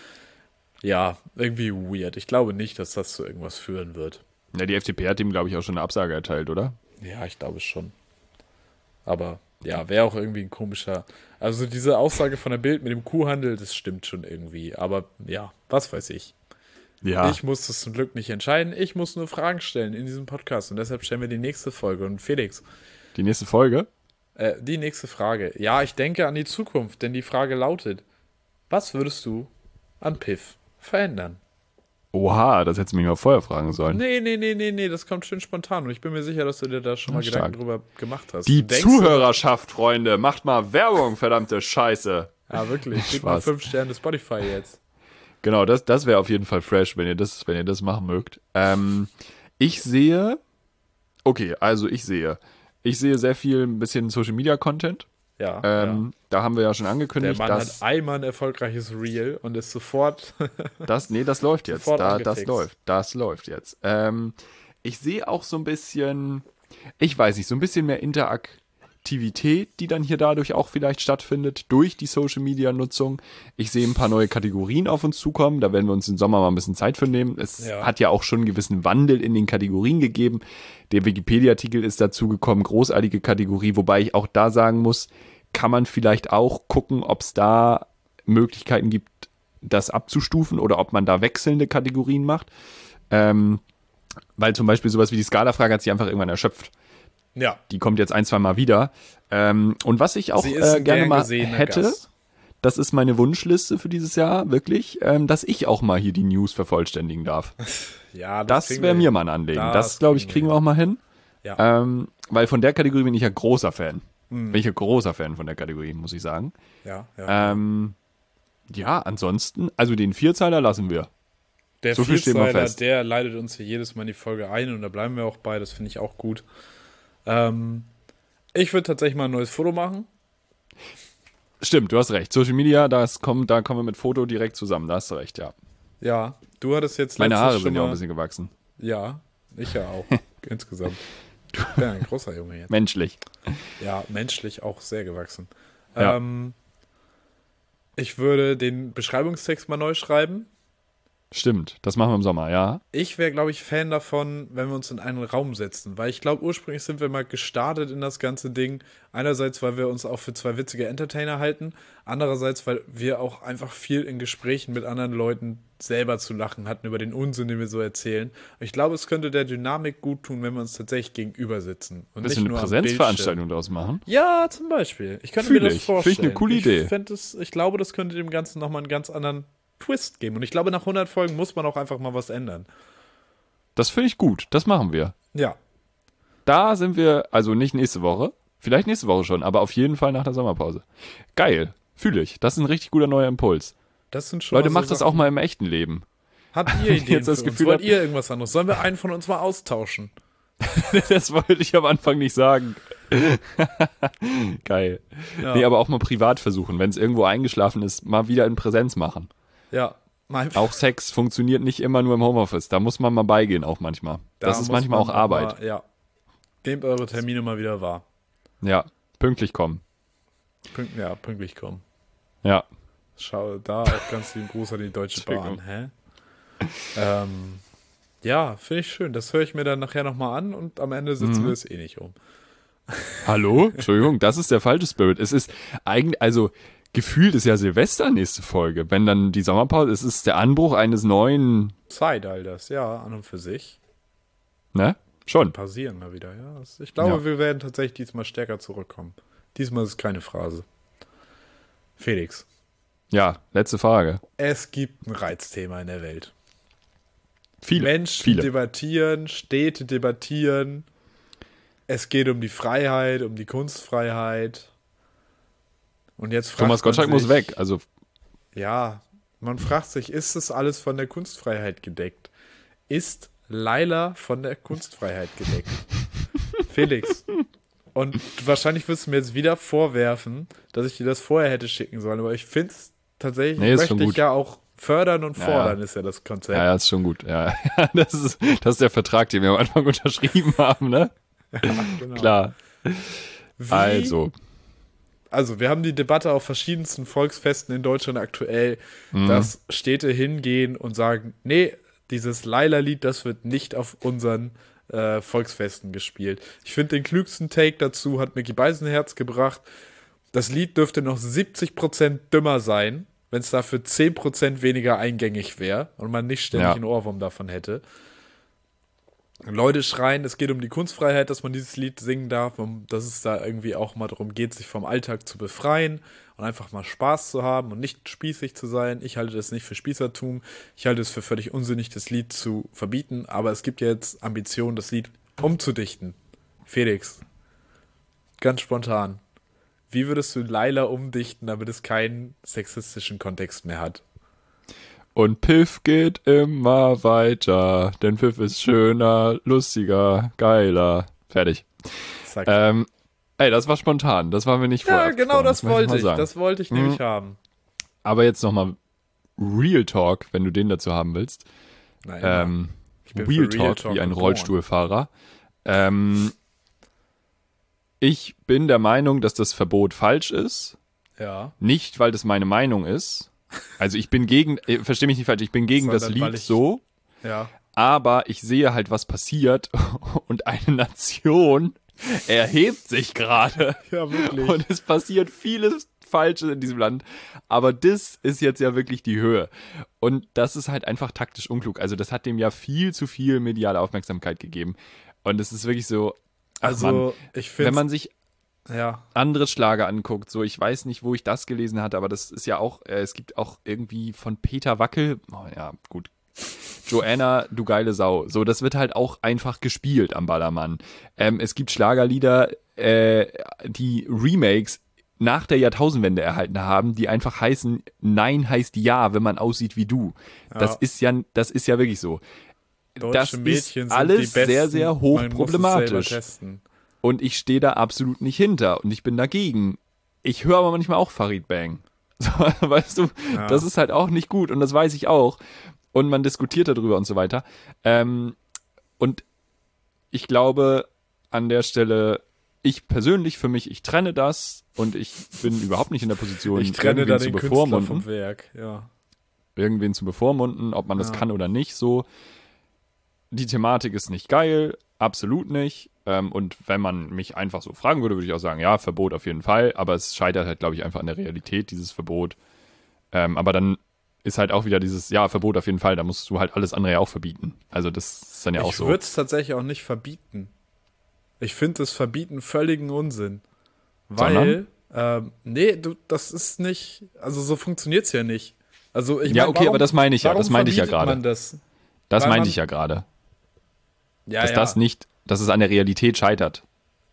Ja, irgendwie weird. Ich glaube nicht, dass das zu irgendwas führen wird. Ja, die F D P hat ihm, glaube ich, auch schon eine Absage erteilt, oder? Ja, ich glaube schon. Aber Ja, wäre auch irgendwie ein komischer. Also diese Aussage von der Bild mit dem Kuhhandel, das stimmt schon irgendwie. Aber ja, was weiß ich. Ja, Ich muss das zum Glück nicht entscheiden. Ich muss nur Fragen stellen in diesem Podcast. Und deshalb stellen wir die nächste Folge. Und Felix, die nächste Folge. äh, die nächste Frage. Ja, ich denke an die Zukunft, denn die Frage lautet: Was würdest du an Piff verändern? Oha, das hättest du mich mal vorher fragen sollen. Nee, nee, nee, nee, nee, das kommt schön spontan. Und ich bin mir sicher, dass du dir da schon mal Ja, Gedanken stark. drüber gemacht hast. Die Du denkst, Zuhörerschaft, Freunde, macht mal Werbung, verdammte Scheiße. Ja, wirklich. Gib mal Spaß. fünf Sterne Spotify jetzt. Genau, das, das wäre auf jeden Fall fresh, wenn ihr das, wenn ihr das machen mögt. Ähm, ich sehe, okay, also ich sehe, ich sehe sehr viel ein bisschen Social Media Content. Ja, Ähm, Da haben wir ja schon ja. Der angekündigt, Mann dass hat einmal ein erfolgreiches Reel und ist sofort. das, nee, das läuft jetzt. Sofort Da, das angefixt. läuft, das läuft jetzt. Ähm, ich sehe auch so ein bisschen, ich weiß nicht, so ein bisschen mehr Interaktivität, die dann hier dadurch auch vielleicht stattfindet, durch die Social Media Nutzung. Ich sehe ein paar neue Kategorien auf uns zukommen, da werden wir uns im Sommer mal ein bisschen Zeit für nehmen. Es Ja. hat ja auch schon einen gewissen Wandel in den Kategorien gegeben. Der Wikipedia-Artikel ist dazu gekommen, großartige Kategorie, wobei ich auch da sagen muss, kann man vielleicht auch gucken, ob es da Möglichkeiten gibt, das abzustufen oder ob man da wechselnde Kategorien macht. Ähm, weil zum Beispiel sowas wie die Skala-Frage hat sich einfach irgendwann erschöpft. Ja. Die kommt jetzt ein, zwei Mal wieder. Ähm, und was ich auch Sie ist äh, ein gerne gern mal gesehener hätte, Gast. das ist meine Wunschliste für dieses Jahr, wirklich, ähm, dass ich auch mal hier die News vervollständigen darf. Ja, Das kriegen wäre wir mir hin. mal ein Anliegen. Das Das, glaube ich, kriegen kriegen wir wir auch mal hin. Ja. Ähm, weil von der Kategorie bin ich ja großer Fan. Mhm. Bin ich ja großer Fan von der Kategorie, muss ich sagen. Ja, ja. Ähm, ja, ansonsten, also den Vierzeiler lassen wir. Der so viel steht mal Vierzeiler, fest. der leitet uns hier jedes Mal in die Folge ein und da bleiben wir auch bei. Das finde ich auch gut. Ähm, ich würde tatsächlich mal ein neues Foto machen. Stimmt, du hast recht. Social Media, das kommt, da kommen wir mit Foto direkt zusammen. Da hast du recht, ja. Ja, du hattest jetzt Meine letztens Haare schon sind ja auch mal- ein bisschen gewachsen. Ja, ich ja auch. Insgesamt. Ich bin ein großer Junge jetzt. Menschlich. Ja, menschlich auch sehr gewachsen. Ja. Ähm, ich würde den Beschreibungstext mal neu schreiben. Stimmt, das machen wir im Sommer, ja. Ich wäre, glaube ich, Fan davon, wenn wir uns in einen Raum setzen, weil ich glaube, ursprünglich sind wir mal gestartet in das ganze Ding. Einerseits, weil wir uns auch für zwei witzige Entertainer halten, andererseits, weil wir auch einfach viel in Gesprächen mit anderen Leuten selber zu lachen hatten über den Unsinn, den wir so erzählen. Ich glaube, es könnte der Dynamik gut tun, wenn wir uns tatsächlich gegenüber sitzen und Bisschen nicht eine nur am Präsenzveranstaltung draus machen. Bildschirm. Ja, zum Beispiel. Ich könnte Fühl mir das ich. Finde ich vorstellen. eine coole Idee. Ich, fänd es, ich glaube, das könnte dem Ganzen nochmal einen ganz anderen Twist geben. Und ich glaube, nach hundert Folgen muss man auch einfach mal was ändern. Das finde ich gut, das machen wir. Ja. Da sind wir, also nicht nächste Woche, vielleicht nächste Woche schon, aber auf jeden Fall nach der Sommerpause. Geil, fühle ich. Das ist ein richtig guter neuer Impuls. Das sind schon Leute, mal so macht das Sachen. auch mal im echten Leben. Habt ihr Ideen Jetzt das für Gefühl uns? Wollt habt- ihr irgendwas anderes? Sollen wir einen von uns mal austauschen? Das wollte ich am Anfang nicht sagen. Geil. Ja. Nee, aber auch mal privat versuchen, wenn es irgendwo eingeschlafen ist, mal wieder in Präsenz machen. Ja. Mal Auch Sex funktioniert nicht immer nur im Homeoffice. Da muss man mal beigehen, auch manchmal. da Das ist muss manchmal man auch Arbeit. Mal, ja. Nehmt eure Termine mal wieder wahr. Ja, pünktlich kommen. Pünkt, ja, pünktlich kommen. Ja. Schau da auch ganz lieben Gruß an die Deutsche Bahn. Entschuldigung. Hä? Ähm, ja, finde ich schön. Das höre ich mir dann nachher nochmal an und am Ende setzen Mhm. wir es eh nicht um. Hallo? Entschuldigung, das ist der falsche Spirit. Es ist eigentlich, also gefühlt ist ja Silvester nächste Folge. Wenn dann die Sommerpause, es ist der Anbruch eines neuen, Zeitalters, ja, an und für sich. ne? Schon. Passieren mal wieder, ja. Das- Ich glaube, Ja. wir werden tatsächlich diesmal stärker zurückkommen. Diesmal ist es keine Phrase. Felix, Ja, letzte Frage. es gibt ein Reizthema in der Welt. Viele. Menschen viele. debattieren, Städte debattieren. Es geht um die Freiheit, um die Kunstfreiheit. Und jetzt fragt Thomas man Gottschalk muss sich, weg. Also, Ja, man fragt sich, ist das alles von der Kunstfreiheit gedeckt? Ist Laila von der Kunstfreiheit gedeckt? Felix. Und wahrscheinlich wirst du mir jetzt wieder vorwerfen, dass ich dir das vorher hätte schicken sollen. Aber ich finde es tatsächlich, Nee, ist möchte schon ich gut. ja auch fördern und Ja, fordern, ja. ist ja das Konzept. ja, ja, ist schon gut. Ja, das ist, das ist der Vertrag, den wir am Anfang unterschrieben haben, ne? Genau. Klar. Wie, Also, Also, wir haben die Debatte auf verschiedensten Volksfesten in Deutschland aktuell, Mhm. dass Städte hingehen und sagen, nee, dieses Laila-Lied, das wird nicht auf unseren äh, Volksfesten gespielt. Ich finde, den klügsten Take dazu hat Micky Beisenherz gebracht. Das Lied dürfte noch siebzig Prozent dümmer sein, wenn es dafür zehn Prozent weniger eingängig wäre und man nicht ständig Ja. einen Ohrwurm davon hätte. Leute schreien, es geht um die Kunstfreiheit, dass man dieses Lied singen darf, um, dass es da irgendwie auch mal darum geht, sich vom Alltag zu befreien und einfach mal Spaß zu haben und nicht spießig zu sein. Ich halte das nicht für Spießertum. Ich halte es für völlig unsinnig, das Lied zu verbieten. Aber es gibt ja jetzt Ambitionen, das Lied umzudichten. Felix, ganz spontan. Wie würdest du Laila umdichten, damit es keinen sexistischen Kontext mehr hat? Und Piff geht immer weiter, denn Piff ist schöner, lustiger, geiler. Fertig. Zack. Ähm, ey, das war spontan, das war mir nicht vorher. ja, genau das möchte wollte mal ich. sagen. Das wollte ich Mhm. nämlich haben. Aber jetzt nochmal Real Talk, wenn du den dazu haben willst. Nein, Ähm, Ich bin Real für Real Talk, Talk wie ein geboren. Rollstuhlfahrer. Ähm, ich bin der Meinung, dass das Verbot falsch ist. Ja. Nicht, weil das meine Meinung ist. Also ich bin gegen, äh, versteh mich nicht falsch, ich bin gegen das Sondern weil Lied ich- so, Ja. aber ich sehe halt, was passiert und eine Nation erhebt sich gerade Ja, wirklich. und es passiert vieles Falsches in diesem Land, aber das ist jetzt ja wirklich die Höhe und das ist halt einfach taktisch unklug. Also das hat dem ja viel zu viel mediale Aufmerksamkeit gegeben und es ist wirklich so, ach Also, Mann, ich finde. wenn man sich Ja. andere Schlager anguckt, so ich weiß nicht, wo ich das gelesen hatte, aber das ist ja auch, äh, es gibt auch irgendwie von Peter Wackel, oh ja, gut, Joanna, du geile Sau, so das wird halt auch einfach gespielt am Ballermann. Ähm, es gibt Schlagerlieder, äh, die Remakes nach der Jahrtausendwende erhalten haben, die einfach heißen, Nein heißt Ja, wenn man aussieht wie du. Das Ja. ist ja, das ist ja wirklich so. Deutsche Das Mädchen ist sind alles die besten. sehr, sehr Man muss es selber hochproblematisch. testen. Und ich stehe da absolut nicht hinter und ich bin dagegen. Ich höre aber manchmal auch Farid Bang. So, weißt du, Ja. das ist halt auch nicht gut und das weiß ich auch. Und man diskutiert darüber und so weiter. Ähm, und ich glaube, an der Stelle, ich persönlich für mich, ich trenne das und ich bin überhaupt nicht in der Position, Ich trenne da irgendwen zu den Künstler bevormunden. vom Werk. Ja. Irgendwen zu bevormunden, ob man das Ja. kann oder nicht, so. Die Thematik ist nicht geil, absolut nicht. Ähm, und wenn man mich einfach so fragen würde, würde ich auch sagen, ja, Verbot auf jeden Fall. Aber es scheitert halt, glaube ich, einfach an der Realität, dieses Verbot. Ähm, aber dann ist halt auch wieder dieses, ja, Verbot auf jeden Fall, da musst du halt alles andere ja auch verbieten. Also das ist dann ja auch Ich so. würde es tatsächlich auch nicht verbieten. Ich finde das Verbieten völligen Unsinn. Weil, ähm, nee, du, das ist nicht, also so funktioniert es ja nicht. Also ich Ja, mein, okay, warum- aber das meine ich ja, warum das meinte ich ja verbietet gerade. man das? Das weil meinte man- ich ja gerade. Ja, Dass ja. das nicht, dass es an der Realität scheitert.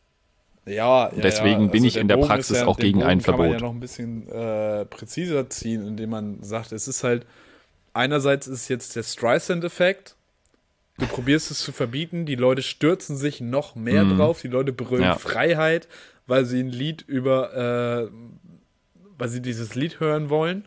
Ja, ja, Deswegen ja. bin ich der in der Bogen Praxis ist ja, auch den gegen Bogen ein kann man ja Verbot. noch ein bisschen äh, präziser ziehen, indem man sagt, es ist halt, einerseits ist jetzt der Streisand-Effekt, du probierst es zu verbieten, die Leute stürzen sich noch mehr Mhm. drauf, die Leute brüllen Ja. Freiheit, weil sie ein Lied über, äh, weil sie dieses Lied hören wollen.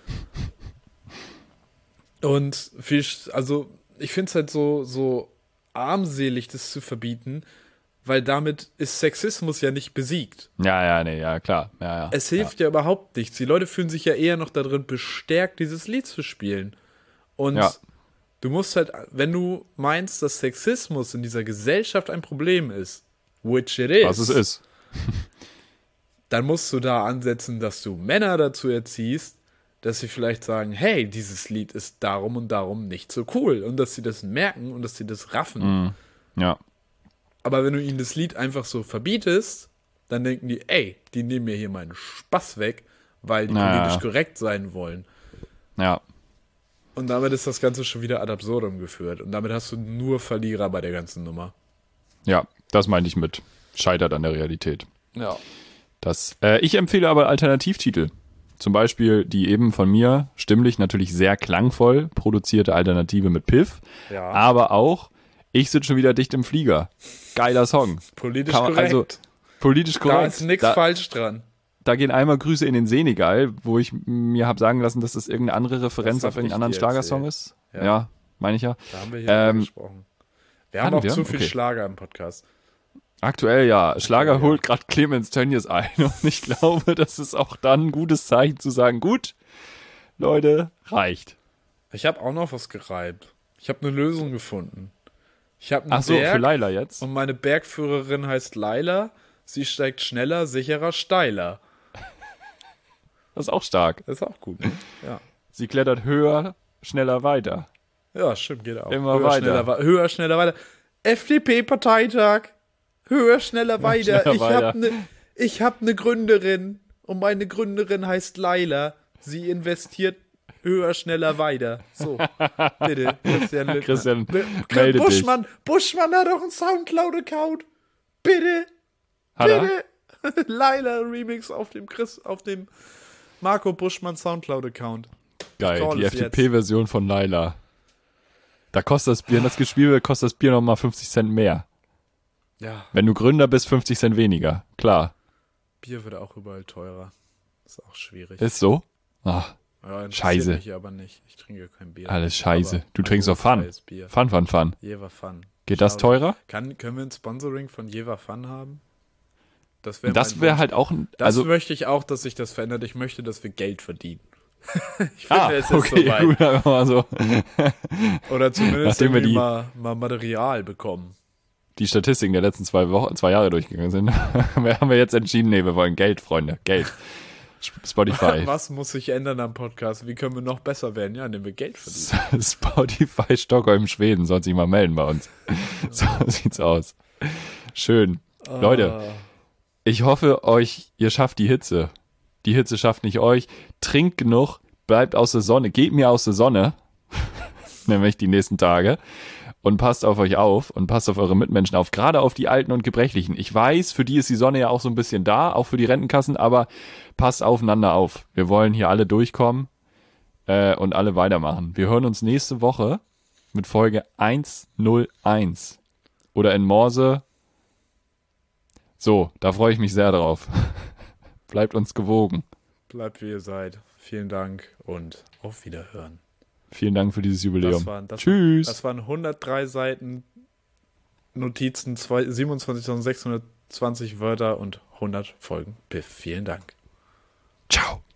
Und viel, also ich finde es halt so, so armselig, das zu verbieten, weil damit ist Sexismus ja nicht besiegt. Ja, ja, nee, ja, klar. Ja, ja. Es hilft ja. überhaupt nichts. Die Leute fühlen sich ja eher noch darin bestärkt, dieses Lied zu spielen. Und Ja. du musst halt, wenn du meinst, dass Sexismus in dieser Gesellschaft ein Problem ist, which it is, Was es ist. dann musst du da ansetzen, dass du Männer dazu erziehst, dass sie vielleicht sagen, hey, dieses Lied ist darum und darum nicht so cool. Und dass sie das merken und dass sie das raffen. Mhm. Ja. Aber wenn du ihnen das Lied einfach so verbietest, dann denken die, ey, die nehmen mir hier meinen Spaß weg, weil die Naja. politisch korrekt sein wollen. Ja. Und damit ist das Ganze schon wieder ad absurdum geführt. Und damit hast du nur Verlierer bei der ganzen Nummer. Ja, das meinte ich mit scheitert an der Realität. Ja. Das, äh, ich empfehle aber Alternativtitel. Zum Beispiel die eben von mir stimmlich natürlich sehr klangvoll produzierte Alternative mit Piff. Ja. Aber auch Ich sitze schon wieder dicht im Flieger. Geiler Song. Politisch Kann man- korrekt. also, Politisch korrekt. da ist nichts Da- falsch dran. Da gehen einmal Grüße in den Senegal, wo ich mir habe sagen lassen, dass das irgendeine andere Referenz Das hab auf irgendeinen ich anderen dir Schlagersong erzählt. ist. Ja. Ja, meine ich ja. Da haben wir hier Ähm, drüber gesprochen. Wir haben hatten auch wir? zu viel Okay. Schlager im Podcast. Aktuell ja. Schlager ja. holt gerade Clemens Tönnies ein und ich glaube, das ist auch dann ein gutes Zeichen zu sagen, gut, Leute, reicht. Ich habe auch noch was gereibt. Ich habe eine Lösung gefunden. Ich habe einen Ach so, Berg für Laila jetzt. und meine Bergführerin heißt Laila. Sie steigt schneller, sicherer, steiler. Das ist auch stark. Das ist auch gut, ne? Ja. Sie klettert höher, schneller weiter. Ja, stimmt, geht auch. Immer höher, weiter. Schneller, wa- höher, schneller, weiter. F D P-Parteitag. Höher, schneller, weiter. schneller, ich weiter. habe eine ich hab ne Gründerin und meine Gründerin heißt Laila. Sie investiert höher, schneller, weiter. So, bitte, Christian Lindner. Christian, B- melde dich. Buschmann, Buschmann hat doch einen Soundcloud-Account. Bitte, Hat er? bitte. Laila Remix auf dem Chris, auf dem Marco Buschmann Soundcloud-Account. Geil, call die es F D P-Version von Laila. Da kostet das Bier, wenn das gespielt wird, kostet das Bier nochmal fünfzig Cent mehr. Ja, Wenn du Gründer bist, fünfzig Cent weniger. Klar. Bier wird auch überall teurer. Ist auch schwierig. Ist so? Ach, Ja, interessiert Scheiße. mich aber nicht. Ich trinke kein Bier. alles scheiße. Aber Du trinkst doch Fun. alkoholfreies Bier. Fun, Fun, Fun. Jever Fun. Geht das Schade. teurer? Kann, können wir ein Sponsoring von Jever Fun haben? Das wäre Das mein wäre Wunsch. halt auch ein, Das also, möchte ich auch, dass sich das verändert. Ich möchte, dass wir Geld verdienen. ich finde, ah, es ist okay, soweit. gut, einfach mal so. Oder zumindest Nachdem wir irgendwie die- mal, mal Material bekommen. Die Statistiken der letzten zwei Wochen, zwei Jahre durchgegangen sind, wir haben wir jetzt entschieden, nee, wir wollen Geld, Freunde, Geld. Spotify. Was muss sich ändern am Podcast? Wie können wir noch besser werden? Ja, indem wir Geld verdienen. Spotify Stockholm, Schweden, soll sich mal melden bei uns. So sieht's aus. Schön. Leute, Ah. ich hoffe euch, ihr schafft die Hitze. Die Hitze schafft nicht euch. Trinkt genug, bleibt aus der Sonne, geht mir aus der Sonne, nämlich die nächsten Tage, und passt auf euch auf und passt auf eure Mitmenschen auf, gerade auf die Alten und Gebrechlichen. Ich weiß, für die ist die Sonne ja auch so ein bisschen da, auch für die Rentenkassen, aber passt aufeinander auf. Wir wollen hier alle durchkommen äh, und alle weitermachen. Wir hören uns nächste Woche mit Folge hunderteins. Oder in Morse. So, da freue ich mich sehr drauf. Bleibt uns gewogen. Bleibt wie ihr seid. Vielen Dank und auf Wiederhören. Vielen Dank für dieses Jubiläum. Das waren, das Tschüss. Das waren hundertdrei Seiten Notizen, zwei- siebenundzwanzigtausendsechshundertzwanzig Wörter und hundert Folgen. Piff. Vielen Dank. Ciao.